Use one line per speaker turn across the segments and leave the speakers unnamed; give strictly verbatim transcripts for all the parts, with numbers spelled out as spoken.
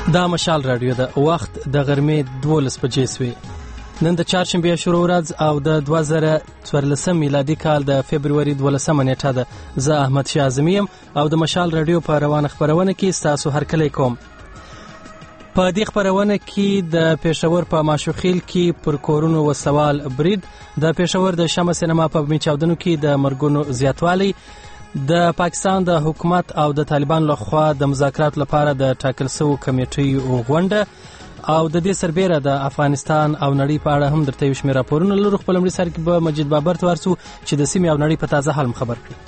دا مشال رادیو ده. وخت د غرمې دولس بجې سوې. نن د چهارشنبې شروع ورځ او د دوه زره څوارلسم میلادي کال د فبروري دولسمه نیټه ده. زه احمد شاه اعظمي یم او د مشال رادیو په روانه خپرونه کې ستاسو هرکلی کوم. په دې خپرونه کې د پېښور په ماشوخیل کې پر کورونو وسوال برید، د پېښور د شمع سینما په میچاودنو کې د مرګونو زیاتوالی، د پاکستان د حکومت او د طالبان لخوا د مذاکرات لپاره د ټاکل شویو کمیټې غونډه او د دې سربیره د افغانستان او نړۍ په اړه هم درته یو شمېر راپورونه لرو. خپل لومړي سر کې به مجید بابر ته ورسو چې د سیمې او نړۍ په تازه حال خبر کړي.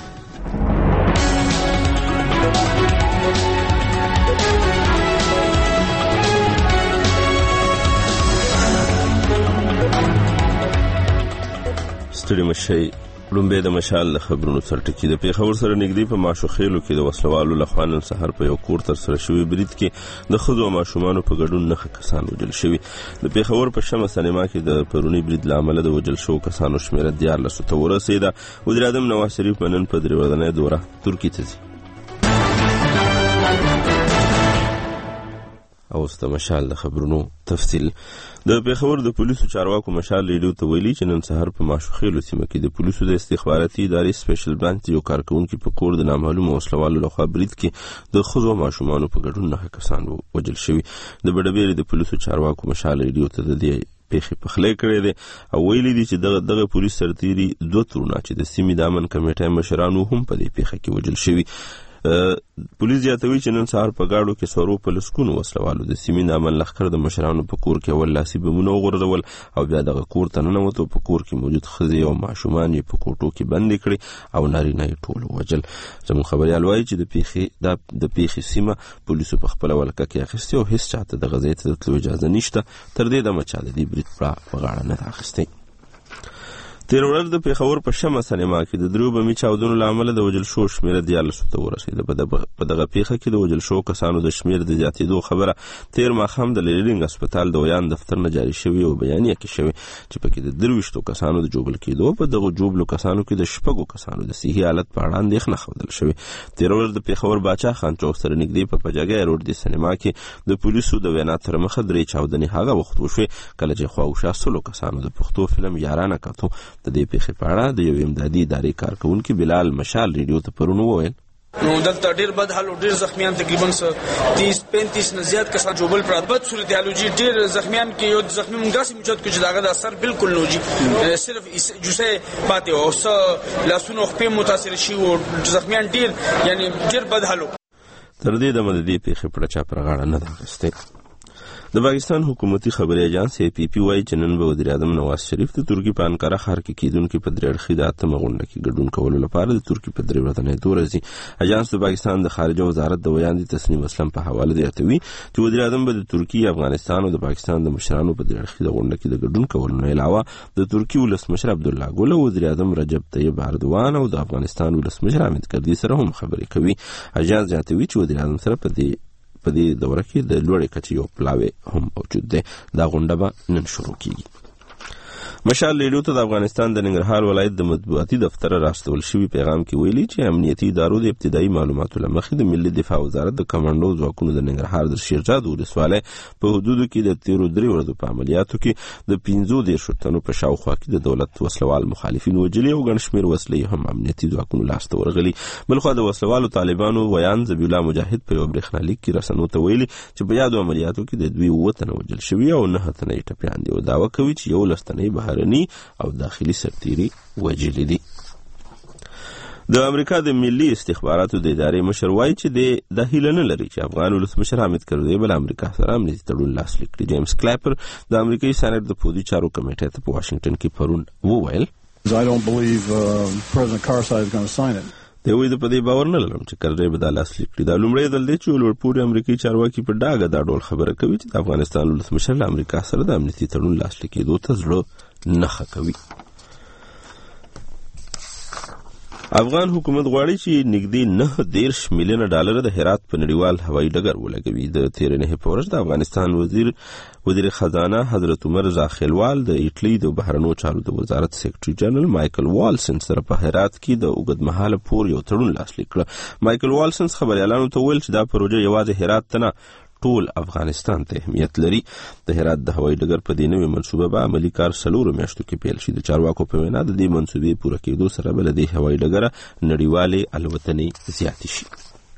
ستړي مشئ. لومبې د مشال د خبرونو سرټکی د پېښور سره نږدې په ماشوخیلو کې د وسلوالو لخوا نن سهار په یو کور ترسره شوي برید کې د ښځو او ماشومانو په ګډون نهه کسان وژل شوي. د پېښور په شمع سینما کې د پروني برید له امله د وژل شوو کسانو شمېره دیارلسو ته ورسېده. وزیر اعظم نواز شریف به نن په درې ورځنۍ دوره ترکیې ته ځي. اوس د مشال د خبرونو تفصیل. د پېښور د پولیسو چارواکو مشال ریډیو ته ویلي چې نن سهار په ماشوخیلو سیمه کې د پولیسو د استخباراتي ادارې سپیشل برانچ یو کارکونکي په کور د نامعلومو وسلوالو لخوا برید کې د ښځو او ماشومانو په ګډون نهه کسان وژل شوي. د بډبیرې د پولیسو چارواکو مشال ریډیو ته د دې پیښې پخلی کړی دی او ویلي دي چې دغه دغه پولیس سرتیري دوه ترونه چې د سیمې د امن کمیټې مشرانو هم په دې پیښه کې وژل شوي. پولیس زیاتوي چې نن سهار په ګاډو کې سورو په لسکونو وسلوالو د سیمې د امن لښکر د مشرانو په کور کې اول لاسي بمونه وغورځول او بیا دغه کور ته ننوتو. په کور کې موجود ښځې او ماشومان یې په کوټو کې بندې کړي او نارینه یې ټول ووژل. زموږ خبریال وایي چې د پیښې د پیښې سیمه پولیسو په خپله ولکه کې اخیستې او هېڅ چاته دغه ځای ته د تلو اجازه نشته. تر دې دمه چا د دې برید په غاړه نه ده اخیستی. تېره ورځ د پېښور په شمع سینما کې د دریو بمي چاودنو له امله د وژل شوو شمېره دیارلسو ته ورسېده. په دغه پیښه کې د وژل شوو کسانو د شمېر د زیاتېدو خبره تېر ماښام د لیرینګ هسپتال د ویان دفتر نه جاري شوې او بیانیه کې شوې چې پکې د درویشتو کسانو د جوبل کېدو، په دغه جوبلو کسانو کې د شپږو کسانو د صحي حالت په اړه اندېښنه ښودل شوې. تېره ورځ د پېښور باچا خان چوک سره نږدې په پجاګی روډ د سینما کې د پولیسو د وینا تر مخه درې چاودنې هغه وخت وشوې کله چې خواوشا سلو کسانو د پښتو فلم یارانه کتو. د دې پیښې په اړه د یو امدادي ادارې کارکونکي بلال مشال ریډیو ته پرون وویل
نو دلته ډیر بد حال او ډیر زخمیان تقریبا تیس پینتیس نه زیات کسان جوبل پر بد صورتحالوجي ډیر زخمیان کې یو زخمی مونږه موجود کې چې داغه د اثر بالکل نوجي صرف جوسه پاتې او س لاسونو خپې متاثر شي او زخمیان ډیر یعنی ډیر بد حالو.
تر دې د مددي پیښې پر چا پر غاړه نه راغسته. د پاکستان حکومتي خبري اجانس ای پی پی وايي چې نن به وزیر اعظم نواز شریف د ترکیې په انقره ښار کې کېدونکي په درې اړخیزه اتمه غونډه کې ګډون کولو لپاره د ترکیې په درې ورځنۍ دوره ځي. اجانس د پاکستان د خارجه وزارت د ویاندې تسنیم اسلم په حواله زیاتوي چې وزیر اعظم به د ترکیې، افغانستان او د پاکستان د مشرانو په درې اړخیزه غونډه کې د ګډون کولو نه علاوه د ترکیې ولسمشر عبدالله ګل، وزیر اعظم رجب طیب اردوان او د افغانستان ولسمشر حامد کرزي سره هم خبرې کوي. اجانس زیاتوي چې وزیر اعظم سره په دې په دې دوره کې د لوړې کچې یو پلاوی هم موجود دی. دا غونډه به نن شروع کیږي. مشال ریډیو ته د افغانستان د ننګرهار ولایت د مطبوعاتي دفتر راستول شوي پیغام کې ویلي چې امنیتي ادارو د ابتدایي معلوماتو له مخې د ملي دفاع وزارت د کمانډو ځواکونو د ننګرهار د شیرزاد ولسوالۍ په حدودو کې د تیرو درې ورځو په عملیاتو کې د پنځو دېرشو تنو په شاوخوا کې د دولت وسلوال مخالفین وژلي او ګڼ شمېر وسلې هم امنیتي ځواکونو لاسته ورغلي. بلخوا د وسلوالو طالبانو ویان ذبیح الله مجاهد په یو برېښنالیک کې رسنیو ته ویلي چې په یادو عملیاتو کې د دوی اووه تنه وژل شوي او نهه تنه یې ټپیان دي او دعوه کوي چې یولس تنه یې بهرني او داخلي سرتیري وژلي دي. د امریکا د ملي استخباراتو د ادارې مشر وایي چې د هیله نه لري چې افغان ولسمشر حامد کرزي بل امریکا سره امنیتي تړون لاسلیک کړي. جیمز کلیپر د امریکایي سېنات د پوځي چارو کمیټې ته په واشنگټن کې پرون وویل
I don't believe uh, President Karzai is going to sign it.
دی وایي د په دې باور نه لرم چې کرزي به دا لاسلیک کړي. دا لومړی ځل دی چې لوړپوړي امریکایي چارواکي په ډاګه دا ډول خبره کوي چې د افغانستان ولسمشر له امریکا سره د امنیتي تړون لاسلیکېدو ته زړه نه ښه کوي. افغان حکومت غواړي چې نږدې نه دېرش میلیونه ډالر د هرات په نړیوال هوایي ډګر ولګوي. د تېرې نهې په ورځ د افغانستان وزیر وزیر خزانه حضرت عمر زاخیلوال د ایټلي د بهرنیو چارو د وزارت سیکرټري جنرال مایکل والسن سره په هرات کې د اوږدمهاله پور یو تړون لاسلیک کړ. مایکل والسن خبریالانو ته وویل چې دا پروژه یوازې هرات ته نه ټول افغانستان ته اهمیت لري. د هرات د هوایي ډګر په دې نوې منصوبه به عملي کار څلورو میاشتو کې پیل شي. د چارواکو په وینا د دې منصوبې پوره کېدو سره به له دې هوایي ډګره نړیوالې الوتنې زیاتې شي.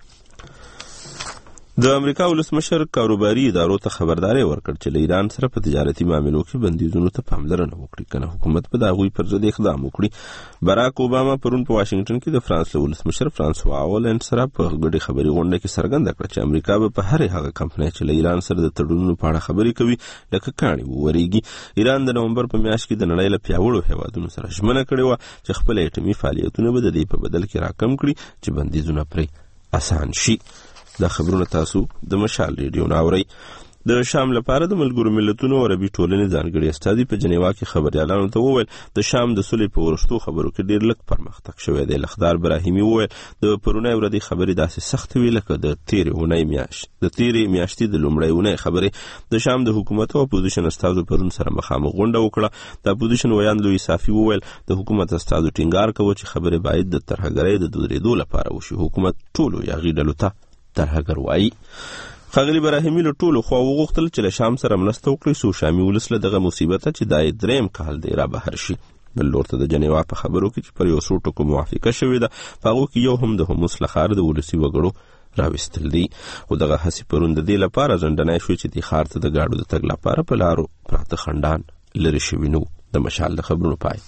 د امریکا ولسمشر کاروباري ادارو ته خبرداری ورکړ چې له ایران سره په تجارتي معاملو کې بندیزونو ته پاملرنه وکړي، کنه حکومت به د هغوی پر ضد اقدام وکړي. باراک اوباما پرون په واشنګټن کې د فرانس له ولسمشر فرانسوا هولند سره په ګډې خبري غونډه کې څرګنده کړه چې امریکا به په هرې هغه کمپنۍ چې له ایران سره د تړونونو په اړه خبرې کوي لکه کاڼي وورېږي. ایران د نومبر په میاشت کې د نړۍ له پیاوړو هیوادونو سره ژمنه کړې وه چې خپل اټومي فعالیتونه به د دې په بدل کې راکم کړي چې بندیزونه پرې اسان شي. دا خبرونه تاسو د مشال ریډیو نه اورئ. د شام لپاره د ملګرو ملتونو عربي ټولنې ځانګړي استازي په جنیوا کې خبريالانو ته وویل د شام د صلح په وروستو خبرو کې ډېر لږ پرمختګ شوی دی. لخدار براهیمي وویل د پرونۍ ورځې خبرې داسې سختې وې لکه د تېرې اونۍ میاشت د تېرې میاشتې د لومړۍ اونۍ خبرې. د شام د حکومت او اپوزیشن استازو پرون سره مخامخ غونډه وکړه. د اپوزیشن ویان لوی صافي وویل د حکومت استازو ټینګار کوي چې خبرې باید د ترهګرۍ د درېدو لپاره وشي. حکومت ټولو یاغي ډلو ته ترهګر وایي. ښاغلي براهیمي له ټولو خواو وغوښتل چې له شام سره مرسته وکړي څو شامي ولس له دغه مصیبته چې دا یې درېیم کال دی را بهر شي. بل لور ته د جنیوا په خبرو کې چې پر یو څو ټکو موافقه شوې ده په هغو کې یو هم د هومس له ښار د ولسي وګړو راویستل دي. خو دغه هڅې پرون د دې لپاره ځنډنی شوې چې دې ښار ته د ګاډو د تګ لپاره په لارو پراته خنډان لرې شوي نه وو. د مشال د خبرونو پای.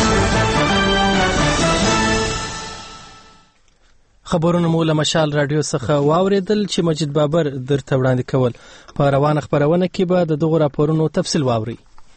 خبرونه مو له مشال رادیو څخه واوریدل چې مجید بابر درته وړاندې کول. په روانه خبرونه کې به د دغو راپورونو تفصیل واورئ.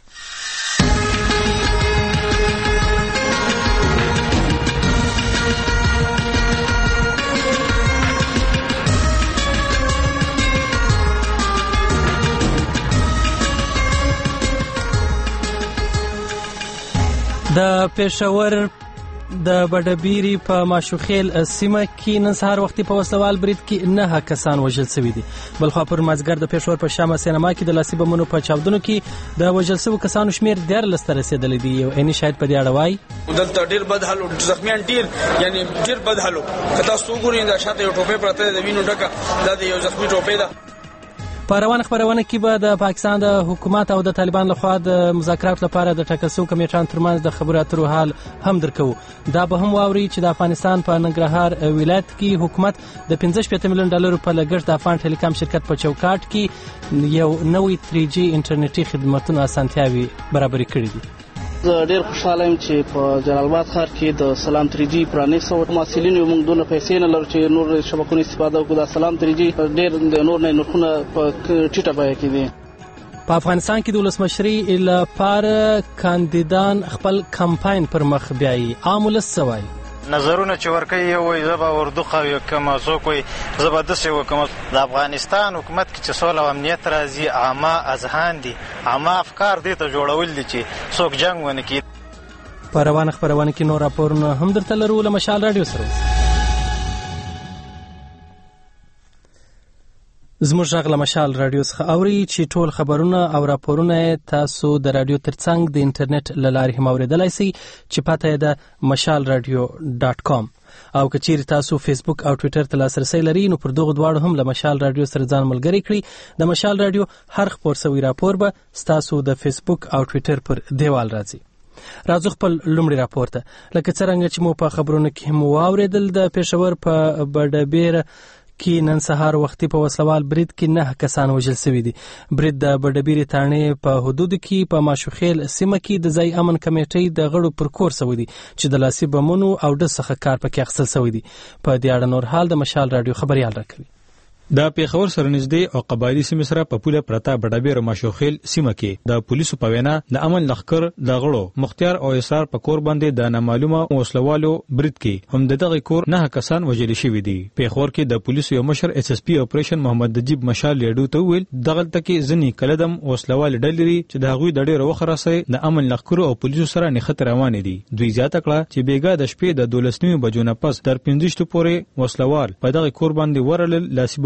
د پېښور د بډبيري په ماشوخیل سیمه کې نن سهار وختي په وسلوال برید کې نه کسان وژل شوي دي. بلخوا پر مازګر د پېښور په شامه سینما کې د لاسي بمونو په چاودنو کې د وژل شوو کسانو شمیر دیارلس ته رسېدلی دی. یو عیني شاهد په دې اړه وایي
دلته ډېر بد حال او زخمیان ډېر یعنی ډېر بد حال که تاسو وګورئ دا شاته یو ټوپۍ پرته د وینو ډکه دا د یو زخمي ټوپۍ ده.
په روانه خبرونه کې به د پاکستان د حکومت او د طالبان لخوا د مذاکرات لپاره د ټاکل شوو کمیټانو ترمنځ د خبرو اترو حال هم درکو. دا به هم واوري چې د افغانستان په ننګرهار ولایت کې حکومت د پنځه شپېته میلیون ډالرو په لګښت د افغان ټیلیکام شرکت په چوکاټ کې یو نوی تری جی انټرنیټي خدماتونو اسانتیاوي برابرې کړې دي.
زه ډېر خوشحاله یم چې په جلال آباد ښار کې د سلام تری جي پرانیسته محصلین یو موږ دونه پیسې نه لرو چې نور شبکونو استفاده وکړو. د سلام تری جي ډېر د نور نه نرخونه په ټیټه بیه کې دي.
په افغانستان کې د ولسمشرۍ لپاره کاندیدان خپل کمپاین پر مخ بیایي. عام ولس څه وایي؟
نظرونه چې ورکوي یو وایي زه به اردو قوي کوم، څوک وایي زه به داسې وکړم. د افغانستان حکومت کې چې سوله او امنیت راځي عامه اذهان دي، عامه افکار دې ته جوړول دي چې څوک جنګ ونه کړي.
په روانه خپرونه کې نور راپورونه هم درته لرو له مشال رادیو سره. زموږ غږ له مشال رادیو څخه اوري چې ټول خبرونه او راپورونه تاسو د رادیو ترڅنګ د انټرنیټ له لارې هم اوریدلای شئ چې پته یې د مشال رادیو ډاټ کام. او که چیرې تاسو فیسبوک او ټویټر ته لاسرسی لرئ نو پر دغو دواړو هم له مشال رادیو سره ځان ملګری کړئ. د مشال رادیو هر خپور شوی راپور به ستاسو د فیسبوک او ټویټر پر دیوال راځي. راځو خپل لومړی راپور ته. لکه څرنګه چې مو په خبرونو کې هم واوریدل د پېښور په بډبیره کې نن سهار وختي په وسلوال برید کې نه کسان وژل شوي دي. برید د بډبیرې تاڼې په حدودو کې په ماشوخیل سیمه کې د ځای امن کمیټۍ د غړو پر کور شوی دي چې د لاسي بمونو او ډز څخه کار پکې اخیستل شوی دي. په دې اړه نور حال د مشال رادیو خبريال راکوي.
د پېښور سره نږدې او قبایلي سیمې سره په پوله پرته بډابیر ماشوخیل سیمه کې د پولیسو په وینا د امن لښکر د غړو مختار او اسرار په کور باندې د نامعلومه وسلوالو برید کې هم دغه کور نه کسان وژل شوي دي. پېښور کې د پولیسو یو مشر ایس اس پی اپریشن محمد نجیب مشال لیډو ته ویل دغه تکي ځنی کلدم وسلوال ډلري چې د هغوی د ډېر وخت راځي د امن لښکر او پولیسو سره نه خطر روان دي. دوی زیاته کړه چې بیګا د شپې د دولسنیو بجو نه پس تر پنځه شپې پورې وسلوال په دغه کور باندې ورل لاسي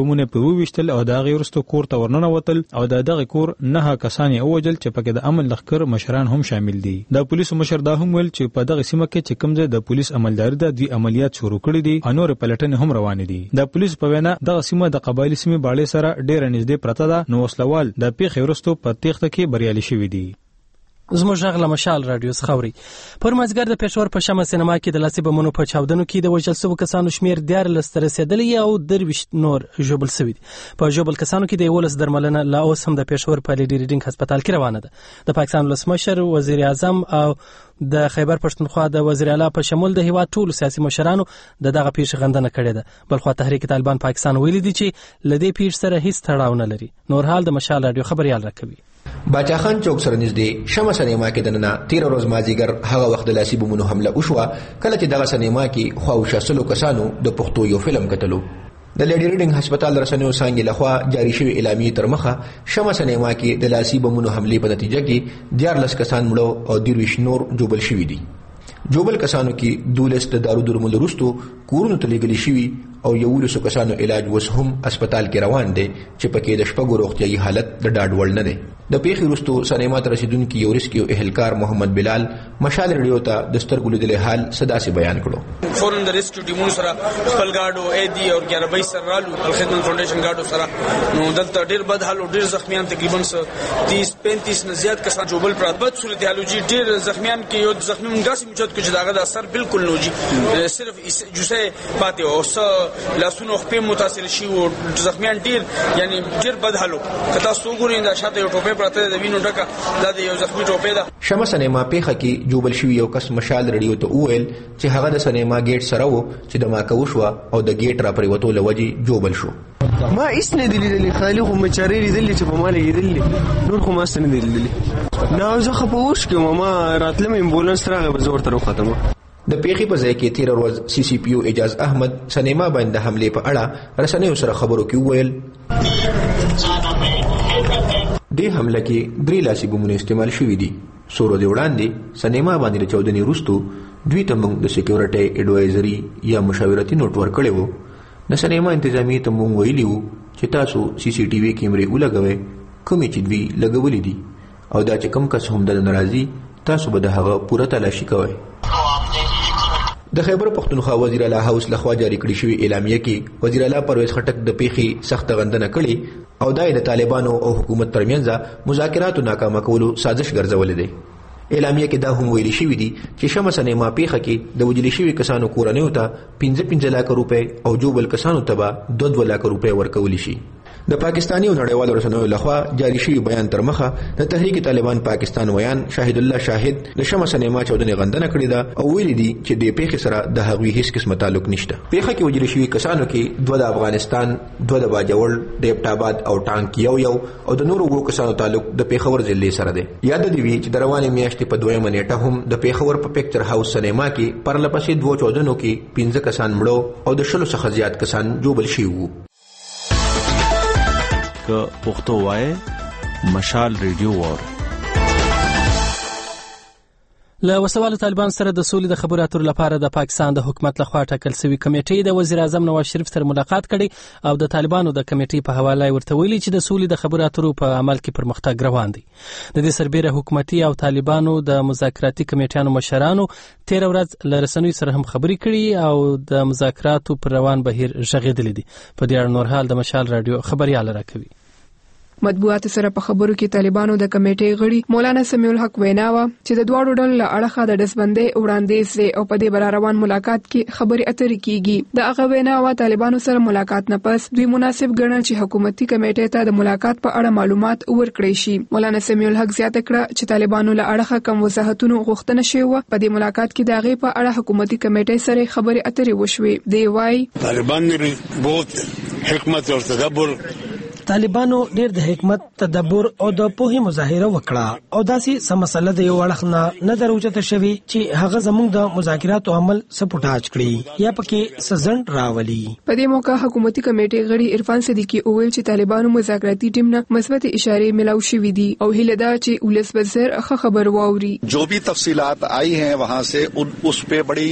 بمونه په وويشتل او دا غیرستو کور ته ورننه وتل او دا دغه کور نه کسان یې اوجل چې پکې د امن لخر مشران هم شامل دي. د پولیسو مشر دا هم ویل چې په دغه سیمه کې چې کوم ځای د پولیس عملداري د دوی عملیات شروع کړي دي او نور پلټنې هم روان دي. د پولیسو په وینا دغه سیمه د قبایلی سیمه باندې سره ډېر نږدې پرته ده نو وسلوال د پیښې وروسته په تېښته کې بریالي شوي دي.
زموږ غږ له مشال رادیو خوري پر مازګر د پېښور په شمه سینما کې د لاسي بمونو په چاودنو کې د وژل شوو کسانو شمیر دیارلس ته رسېدلی او درویشت نور ژوبل شوي دي. په ژوبل کسانو کې د یولس درملنه لا اوس هم د پېښور په لیډي ریډینګ هسپتال کې روانه ده. د پاکستان ولسمشر، وزیر اعظم او د خیبر پښتونخوا د وزیر اعلی په شمول د هیواد ټولو سیاسي مشرانو د دغه پیښې غندنه کړې ده. بلخو تحریک طالبان پاکستان ویلي دي چې لدې پیښې سره هیڅ تړاو نه لري. نور حال د مشال رادیو خبريال راکوي.
باچا خان چوک سره نږدې شمه سینما کې دننه تیر ورځ مازیګر هغه وخت د لاسي بمونو حمله وشوه کله چې دغه سینما کې خواوشه سلو کسانو د پښتو یو فلم کتلو. د لیډي ریډینګ هسپتال رسنیو څنګه لخوا جاری شوی اعلامیه تر مخه شمه سینما کې د لاسي بمونو حمله په نتیجه کې دیارلس کسان مړو او درویش نور جوبل شوي دي. جوبل کسانو کې دولس د دارو درمل وروسته کورونو ته لېږلي شوي او یولسو کسانو علاج وس هم هسپتال کې روان دي چې پکې د شپږو روغتیايي حالت د ډاډ وړ نه دی. د پیښې وروسته سینما ته رسیدونکي یو ریسکیو اهلکار محمد بلال مشال ریډیو ته د سترګو لیدلې حال صدا سي بیان کړو.
فورن د ریسکیو ټیمونو سره خپل گاډو اې دی او ګیارہ بای سره رالو الخدمت فاونډیشن گاډو سره نو دلته ډیر بد حال او ډیر زخمیان تقریبا تیس پینتیس نه زیات کسان جوبل پرات بد صورتحال جی ډیر زخمیان کې یو زخمی منګاسي مچت کو جداغه د اثر بالکل نو جی صرف جوسه پاتې او س لاسونو خپل متاثر شي او زخمیان ډیر یعنی ډیر بد حالو کتا سوګورین د شاته یو ټوپه پراته د وینو ډکه د یو زخمی ټوپه ده.
شمه سینما پیښه کې جوبل شوی یو کس مشال ریډیو ته وویل چې هغه د سینما ګیټ سره وو چې د ماکه وشو او د ګیټ را پریوتو لوجي جوبل شو.
ما هیڅ نه دی لیدلی خالي خو مچاري لیدلی چې په ما لګیدلی نور خو ما ست نه دی لیدلی نه زه خو پوښ کوم ما راتلم امبولانس راغی به زور تر ختمه.
د پیښې په ځای کې تیر ورځ سی سی پی او اجاز احمد سینما باندې حمله په اړه رسنیو سره خبرو کې وویل د حمله کې درې لاسي بمونه استعمال شوي دي. سورو دی وړاندې سینما باندې د چودنې وروسته دوی ته موږ د سکیورټي اډوایزري یا مشاورتي نوټ ورکړی وو. د سینما انتظامیه ته موږ ویلي وو چې تاسو سی سی ټي وي کیمرې ولګوئ کومې چې دوی لګولې دي او دا چې کوم کس هم د ناراضي تاسو به د هغه پوره تلاشي کوئ. د خیبر پښتونخوا وزیر اعلی هاوس لخوا جاری کړی شوی اعلامیه کې وزیر اعلی پرویز خټک د پیښې سخت غندنه کړې او دای د طالبانو او حکومت ترمنځ مذاکراتو ناکامه کولو سازش ګرځولې ده. اعلامیه کې دا هم ویلي شوی دي چې شمه سینما پیښه کې د وجلي شوی کسانو کورنیو ته پنځه پنځه لک روپۍ او جوبل کسانو ته به دوه دوه لک روپۍ ورکول شي. د پاکستاني او نړیوالو رسنیو لخوا جاری شوی بیان تر مخه د تحریک طالبان پاکستان ویان شاهد الله شاهد د شمه سینما چودنې غندنه کړې ده او ویلي دي چې د پیښې سره د هغوی هیڅ قسمه تعلق نشته. پیښه کې وجلي شوی کسانو کې دوه د افغانستان، دوه د باجوړ، د ابټاباد او ټانک یو یو او د نورو وګړو کسانو تعلق د پیښور ضلع سره دی. یاد دی وی چې د روانې میاشتې په دویمه نیټه هم د پیښور په پکچر هاوس سینما کې پرلپسې دوه چودنو کې پنځه کسان مړو او د شلو څخه زیات کسان جوبل شوي وو.
پښتو وای مشال ریډیو وار
له وسوالو طالبان سره د سولې د خبرو اترو لپاره د پاکستان د حکومت لخوا ټاکل شوی کمیټې د وزیر اعظم نواز شریف سره ملاقات کړي او د طالبانو د کمیټې په حواله ورته ویلي چې د سولې د خبرو اترو په عمل کې پرمختګ روان دی. د دې سربېره حکومتي او طالبانو د مذاکراتي کمیټانو مشرانو تیر ورځ له رسنیو سره هم خبرې کړي او د مذاکراتو پر روان بهیر غږېدلي دي. په دې اړه نور حال د مشال رادیو خبريال راکوي.
مطبوعات سره په خبرو کې طالبانو د کمیټې غړي مولانا سمیع الحق ویناوه چې د دواړو ډلو له اړخه د دسبندۍ وړاندیز دی او په دې بر روان ملاقات کې خبرې اترې کیږي. د هغه ویناوه طالبانو سره ملاقات نه پس دوی مناسب ګڼل چې حکومتي کمیټې ته د ملاقات په اړه معلومات ورکړي شي. مولانا سمیع الحق زیاته کړه چې طالبانو له اړخه کوم وضاحتونو غوښتنه شوی په دې ملاقات کې د هغې په اړه حکومتي کمیټې سره خبرې اترې وشوې. دی وايي
طالبان نه بہت حکمت او تدبر
طالبانو ډېر د حکمت، تدبر او د پوهې مظاهره وکړه او داسې سم مسله د یو اړخ نه نه دروچته شوی چې هغه زموږ د مذاکراتو عمل سپوټاج کړي یا پکې سزند راولي.
په دې موقع حکومتي کمیټې غړي عرفان صدیقی وویل چې طالبانو مذاکراتي ټیم نه مثبت اشارې ملاو شوې دي او هیله ده چې ولس بزر ښه خبر واوري.
جو بھی تفصیلات آئی ہیں وہاں سے اس پہ بڑی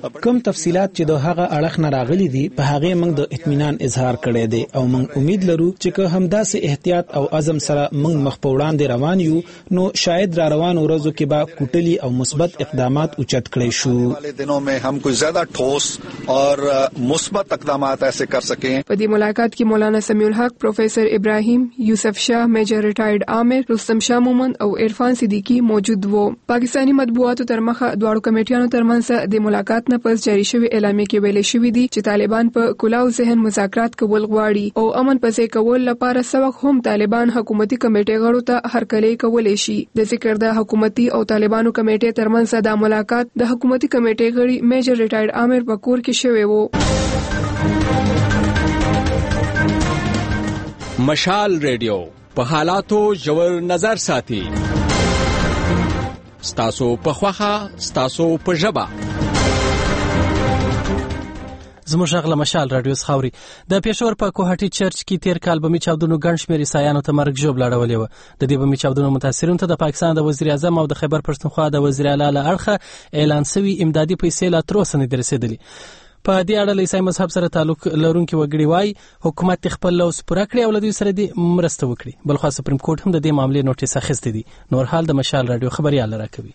کوم تفصيلات چې د هغه اړخ نه راغلي دي په هغه موږ د اطمینان اظهار کړی دی او موږ امید لرو چې که همداسې احتیاط او عزم سره موږ مخ په وړاندې روان یو نو شاید را روان ورځو کې به کوټلي او مثبت اقدامات اوچت کړي شو.
والے دنوں میں ہم کوئی زیادہ ٹھوس اور مثبت اقدامات ایسے کر سکیں.
په دې ملاقات کې مولانا سمیع الحق، پروفیسر ابراهیم، یوسف شاه، میجر ریټایرډ عامر، رستم شاه مومند او عرفان صدیقی موجود وو. پاکستانی مطبوعاتو تر مخه دواړو کمیټیانو ترمنځ د ملاقات نه پس جاری شوی اعلامیه کې ویل شوی دی چې طالبان په کلاو ذهن مذاکرات کول غواړي او امن پسې کول لپاره سوق هم طالبان حکومتي کمیټې غړو ته هرکلی کولای شي. د ذکر د حکومتي او طالبانو کمیټې ترمنځ د ملاقات د حکومتي کمیټې غړي میجر ریټایرډ عامر پکور کې شوی وو.
مشال ریډیو په حالاتو ژور نظر ساتي. ستاسو په خوخه، ستاسو په ژبه.
زموږ غږ له مشال رادیو څخه اوري. د پېښور په کوهاټي چرچ کې تیر کال بمي چاودنو ګڼ شمېر عیسایانو ته مرګ ژوبله اړولې وه. د دې بمي چاودنو متاثرینو ته د پاکستان د وزیر اعظم او د خیبر پښتونخوا د وزیر اعلی له اړخه اعلان شوي امدادي پیسې لا تر اوسه نه دي رسېدلې. په دې اړه له عیسائی مذهب سره تعلق لرونکي وګړي وایي حکومت خپل لوز پوره کړي او له دوی سره دې مرسته وکړي. بلخوا سپریم کورټ هم د دې معاملې نوټیس اخیستی دی. نور حال د مشال رادیو خبريال راکوي.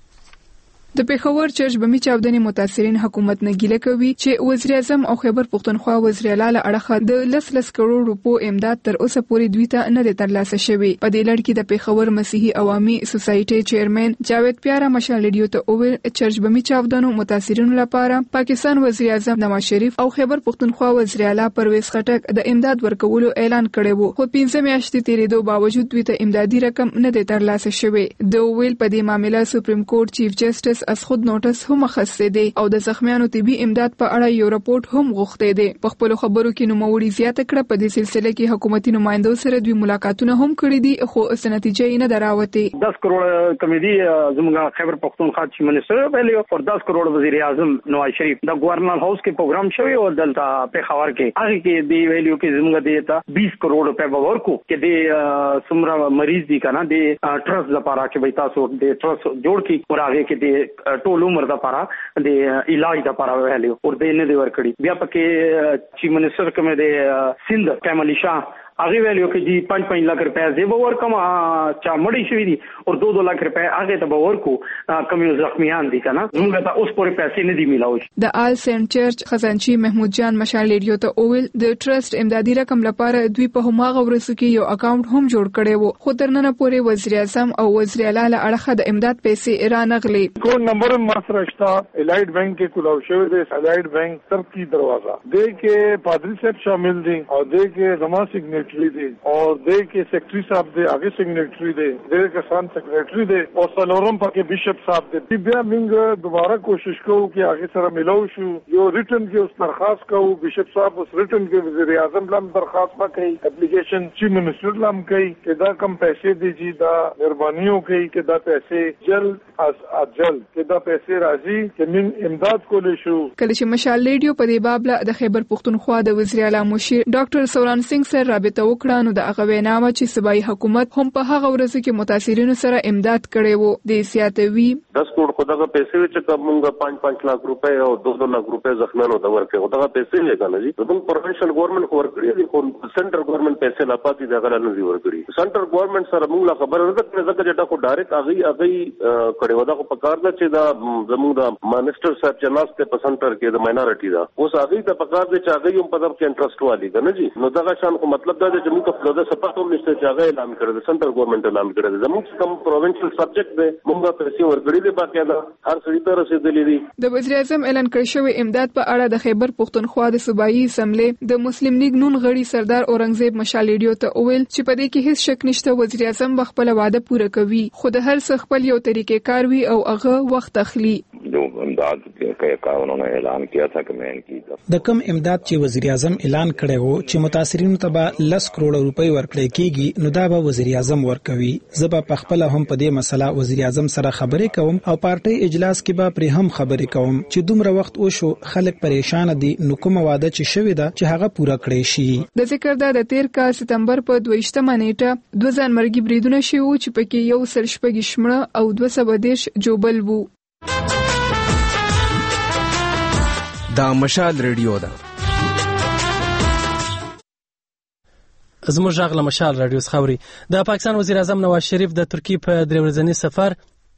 د پېښور چرچ بمي چاودنې متاثرین حکومت نه ګیله کوي چې وزیر اعظم او خیبر پښتونخوا وزیر اعلی له اړخه د لس لس کروڑ روپو امداد تر اوسه پورې دوی ته نه دی ترلاسه شوی. په دې لړ کې د پېښور مسیحي عوامي سوسایټي چیرمن جاوید پیاره مشال ریډیو ته اوویل چرچ بمي چاودنو متاثرینو لپاره پاکستان وزیر اعظم نواز شریف او خیبر پښتونخوا وزیر اعلی پرویز خټک د امداد ورکولو اعلان کړی وو، خو پنځه میاشتې تیریدو باوجود دوی ته امدادي رقم نه دی ترلاسه شوی. د اوویل په دې معاملې سپریم کورټ چیف جسټس از خود نوټس هم اخیستی دی او د زخمیانو طبي امداد په اړه یو راپورټ هم غوښتی دی. په خپلو خبرو کې نوموړي زیاته کړه په دې سلسله کې حکومتي نمایندو سره دوی ملاقاتونه هم کړي دي خو څه نتیجه یې نه ده راوتې.
دس کروڑ کمیدي زموږ خیبر پښتونخوا چیف منسټر ویلي او دس کروڑ وزیر اعظم نواز شریف د گورنر هاوس کې پروګرام شوی او دلته پېښور کې هغه کې دی ویلو کې زموږ دیتا بیس کروڑ روپے ورکو کې دی سمرا مریض دي کنه دی ټرست لپاره کې به تاسو د ټرست جوړ کی او هغه کې دی ټول عمر د لپاره د علاج د لپاره ویلو او د نه دی ورکړي. بیا پکې چیف منسټر کوم دی سند کمال شاه هغه ویلو کې جی پانچ پانچ لاکھ روپے زه به ورکم چا مړی شوی دي او دو دو لاکھ روپے هغه ته به ورکو کمی زخمیان دي کنه موږ ته اوس پورې پیسې نه دی میلاوي.
د آل سینټ چرچ خزانچی محمود جان مشال ریډیو ته اوویل د ټرست امدادي رقم لپاره دوی په هماغه ورسو کې یو اکاونټ هم جوړ کړی وو، خو تر نن پورې وزیر اعظم او وزیر اعلی له اړخه د امداد پیسې رانغلي.
کوډ نمبر ماسره شتا الایډ بانک کې کولاو شوی دی، الایډ بانک تر کی دروازه دې کې پادری صاحب شامل دي او دې کې زما سیګنیچری دي او دې کې سیکریټری صاحب دې هغه سیګنیچری دي، دې کې سان سیکریټری دي او سلورم پکې بیشپ صاحب دي. بیا موږ دوباره کوشش کوو چې هغه سره ملو شو، یو ریټن کې اوس درخواست کوو بیشپ صاحب اوس ریټن کې وزیر اعظم لم درخواست وکړي، اپلیکیشن چیف منسٹر لم کوي چې دا کم پیسې دیجی دا مهربانيو کوي چې دا پیسې جلد از اجل چې دا پیسې راځي چې من امداد کولې شو.
کله چې مشال ریډیو په دې باب له د خیبر پښتونخوا د وزیر اعلی مشیر ډاکټر سوران سنگ سره رابطه وکړه نو د هغه ویناوه چې صوبایي حکومت هم په هغه ورځ کې متاثرینو سره امداد کړي وو. د سیاتوي
دس کروڑ خو دغه پیسې چې کومه پانچ پانچ لاکھ روپے او دو دو لاکھ روپے زخمیانو ته ورکړي دغه پیسې نه کنه جی زموږ پروفیشنل ګورنمنت خو ورکړي دي خو سنټر ګورنمنت پیسې لا پاتې دغه نه دی ورکړي. سنټر ګورنمنت سره موږ خبره نه کړې ځکه چې دا خو ډایرکټ هغه هغه کړي ودا خو په کار ده چې دا زموږ د منسٹر صاحب جناسته په سنټر کې د ماینورټي دا اوس هغه ته په کار ده چې هغه هم په دغه کې انټرست والی کنه جی نو دغه شان خو مطلب دا چې موږ په دغه سپاټو نشته چې هغه اعلان کړی د سنټر ګورنمنت اعلان کړی دی زموږ کوم پروینشل سبجیکټ دی موږ پیسې ورکړي دي باقاعده هر څه ته رسیدلې دي.
د وزیر اعظم اعلان کړی شوی امداد په اړه د خیبر پښتونخوا د صوبایي اسمبلی د مسلم لیگ نون غړي سردار اورنګزیب مشال ریډیو ته اویل چې په دې کې هیڅ شک نشته وزیر اعظم خپل وعده پوره کوي خو د هر څه خپل یو طریقې کار وی او هغه وخت اخلي.
جو امداد کا انہوں نے اعلان کیا تھا کہ میں ان کی
د کم امداد چې وزیر اعظم اعلان کړی وو چې متاثرینو ته به لس کروڑ روپۍ ورکړي کیږي نو دا به وزیر اعظم ورکوي. زه به په خپل هم په دې مسله وزیر اعظم سره خبرې کوم او پارټي اجلاس کې به پرې هم خبرې کوم چې دومره وخت وشو خلک پریشان دي نو کومه وعده چې شوې ده چې هغه پوره کړی شي.
د ذکر ده د تیر کال سپتمبر په دویشتمه نیټه دوه ځانمرګي بریدونه شوي چې پکې یو سل شپږ شمړه او دوه سوه دېرش جوبل وو.
دا مشال ریډیو ده.
زموږ غږ له مشال رادیو څخه اوري. د پاکستان وزیر اعظم نواز شریف د ترکیې په درې ورځني سفر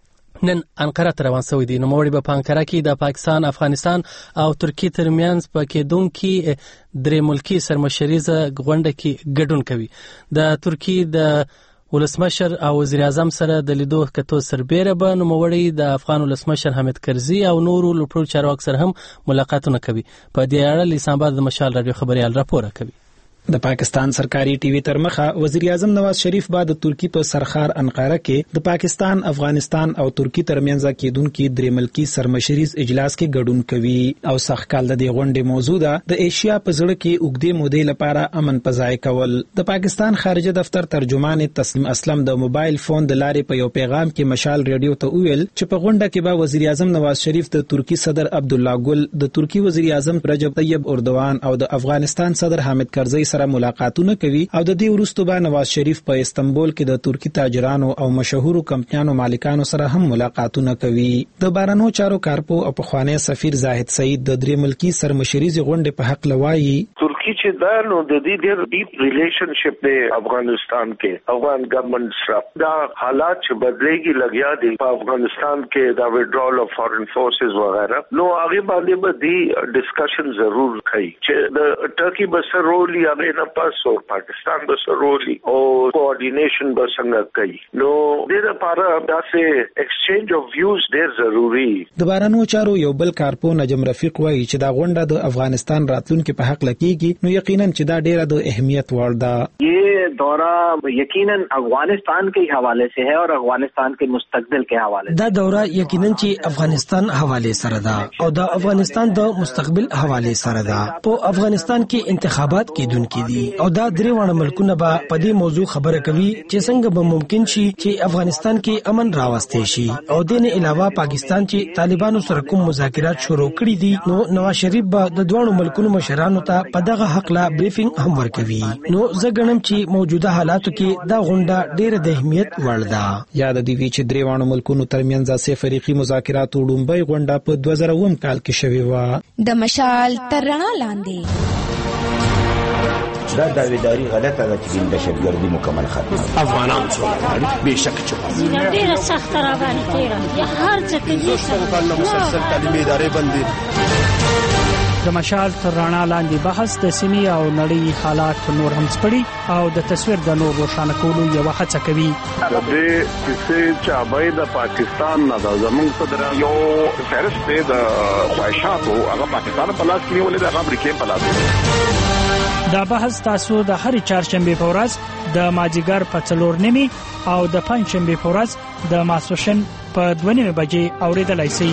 نن انقره ته روان شوی دی. نوموړی به په انقره کې د پاکستان، افغانستان او ترکیې ترمنځ په کېدونکي درې ملکي سرمشریزه غونډه کې ګډون کوي. د ترکیې د ولسمشر او وزیر اعظم سره د لیدو کتو سربېره به نوموړی د افغان ولسمشر حامد کرزي او نورو لوړپوړو چارواکو سره هم ملاقاتونه کوي. په دې اړه اسلام آباد د مشال رادیو خبريال راپور کوي.
د پاکستان سرکاري ټي وي تر مخه وزیر اعظم نواز شریف بعد ترکی په سرخار انقره کې د پاکستان، افغانستان او ترکی ترمنځ کېدونکي درې ملکي سرمشریز اجلاس کې ګډون کوي او سخکال د دې غونډې موضوع ده د ایشیا په زړه کې اوږدې مودې لپاره امن پځای کول. د پاکستان خارجه دفتر ترجمان تسلیم اسلم د موبایل فون د لارې په یو پیغام کې مشال ریډیو ته ویل چې په غونډه کې به وزیر اعظم نواز شریف د ترکی صدر عبدالله ګل، د ترکی وزیر اعظم رجب طیب اردوان او د افغانستان صدر حامد کرزي سره ملاقاتونه کوي او د دې وروسته به نواز شریف په استنبول کې د ترکی تاجرانو او مشهورو کمپنیانو مالکانو سره هم ملاقاتونه کوي. د بهرنیو چارو کارپو او پخوانی سفیر زاهد سعید د درې ملکي سرمشریزي غونډې په حق لوایي
ترکی چې دا نو د دې ډېر ډیپ ریلیشنشپ دی افغانستان کې افغان ګورنمنت سره دا حالات چې بدلېږي لګیا دي په افغانستان کې دا withdrawal of foreign forces وغیرہ نو هغه باندې به دی ډسکشن ضرور کوي چې د ترکی به رول یا نه پاس او پاکستان به سرولي او کوارډینیشن به څنګه کوي نو د دې لپاره داسې ایکسچینج اف ویوز ډېر ضروری.
د بهرنیو چارو یو بل کارپو نجم رفیق وایي چې دا غونډه د افغانستان راتلونکي په حق لکېږي نو یقینا چې دا ډېره د اهمیت وړ ده.
یہ دورہ یقینا افغانستان کے حوالے سے ہے اور افغانستان کے مستقبل کے حوالے
دا دورہ یقینا چې افغانستان حواله سره ده او د افغانستان د مستقبل حواله سره ده. په افغانستان کې انتخابات کېدونکي دي او دا درې وړ ملکونه به په دې موضوع خبره کوي چې څنګه به ممکن شي چې افغانستان کې امن راوستي شي او د نه علاوه پاکستان چې طالبانو سره کوم مذاکرات شروع کړي دي نو نواز شریف به د دوه ملکونو مشرانو ته په دغه حق لا بریفینګ هم ورکوي. نو زه ګڼم چې موجوده حالاتو کې دا غونډه ډېره د اهمیت وړ ده.
یاد دی چې درې وړ ملکونو ترمنځ سه فریقي مذاکرات وډمبای غونډه په دوه زره اووه کال کې شوې و.
د مشال تر رڼا لاندې
دا داویداری غلطه ده چې د دهشتګردي مکمل ختمه
افغانان څو غواړي بهشکه چې
ډیره سخت راغلي تیرا یا هر څه کې
څنګه مسلسل تعلیمي ادارې بندي.
د مشال تر رڼا لاندې بحث د سیمې او نړۍ حالات نور هم سپړي او د تصویر د نور روښانه کولو یو هڅه کوي.
د دې چې چابای د پاکستان نه د زمونږ صدر یو فهرست دی د خواهشاتو هغه پاکستان په لاس کې نیولې ده، هغه امریکا په لاس.
دا بحث تاسو د هر چهارشنبه په ورځ د ماجیګر په څلور نیمي او د پنځشنبه په ورځ د ماسوشن په دوه نیمه بجې اوریدلای شئ.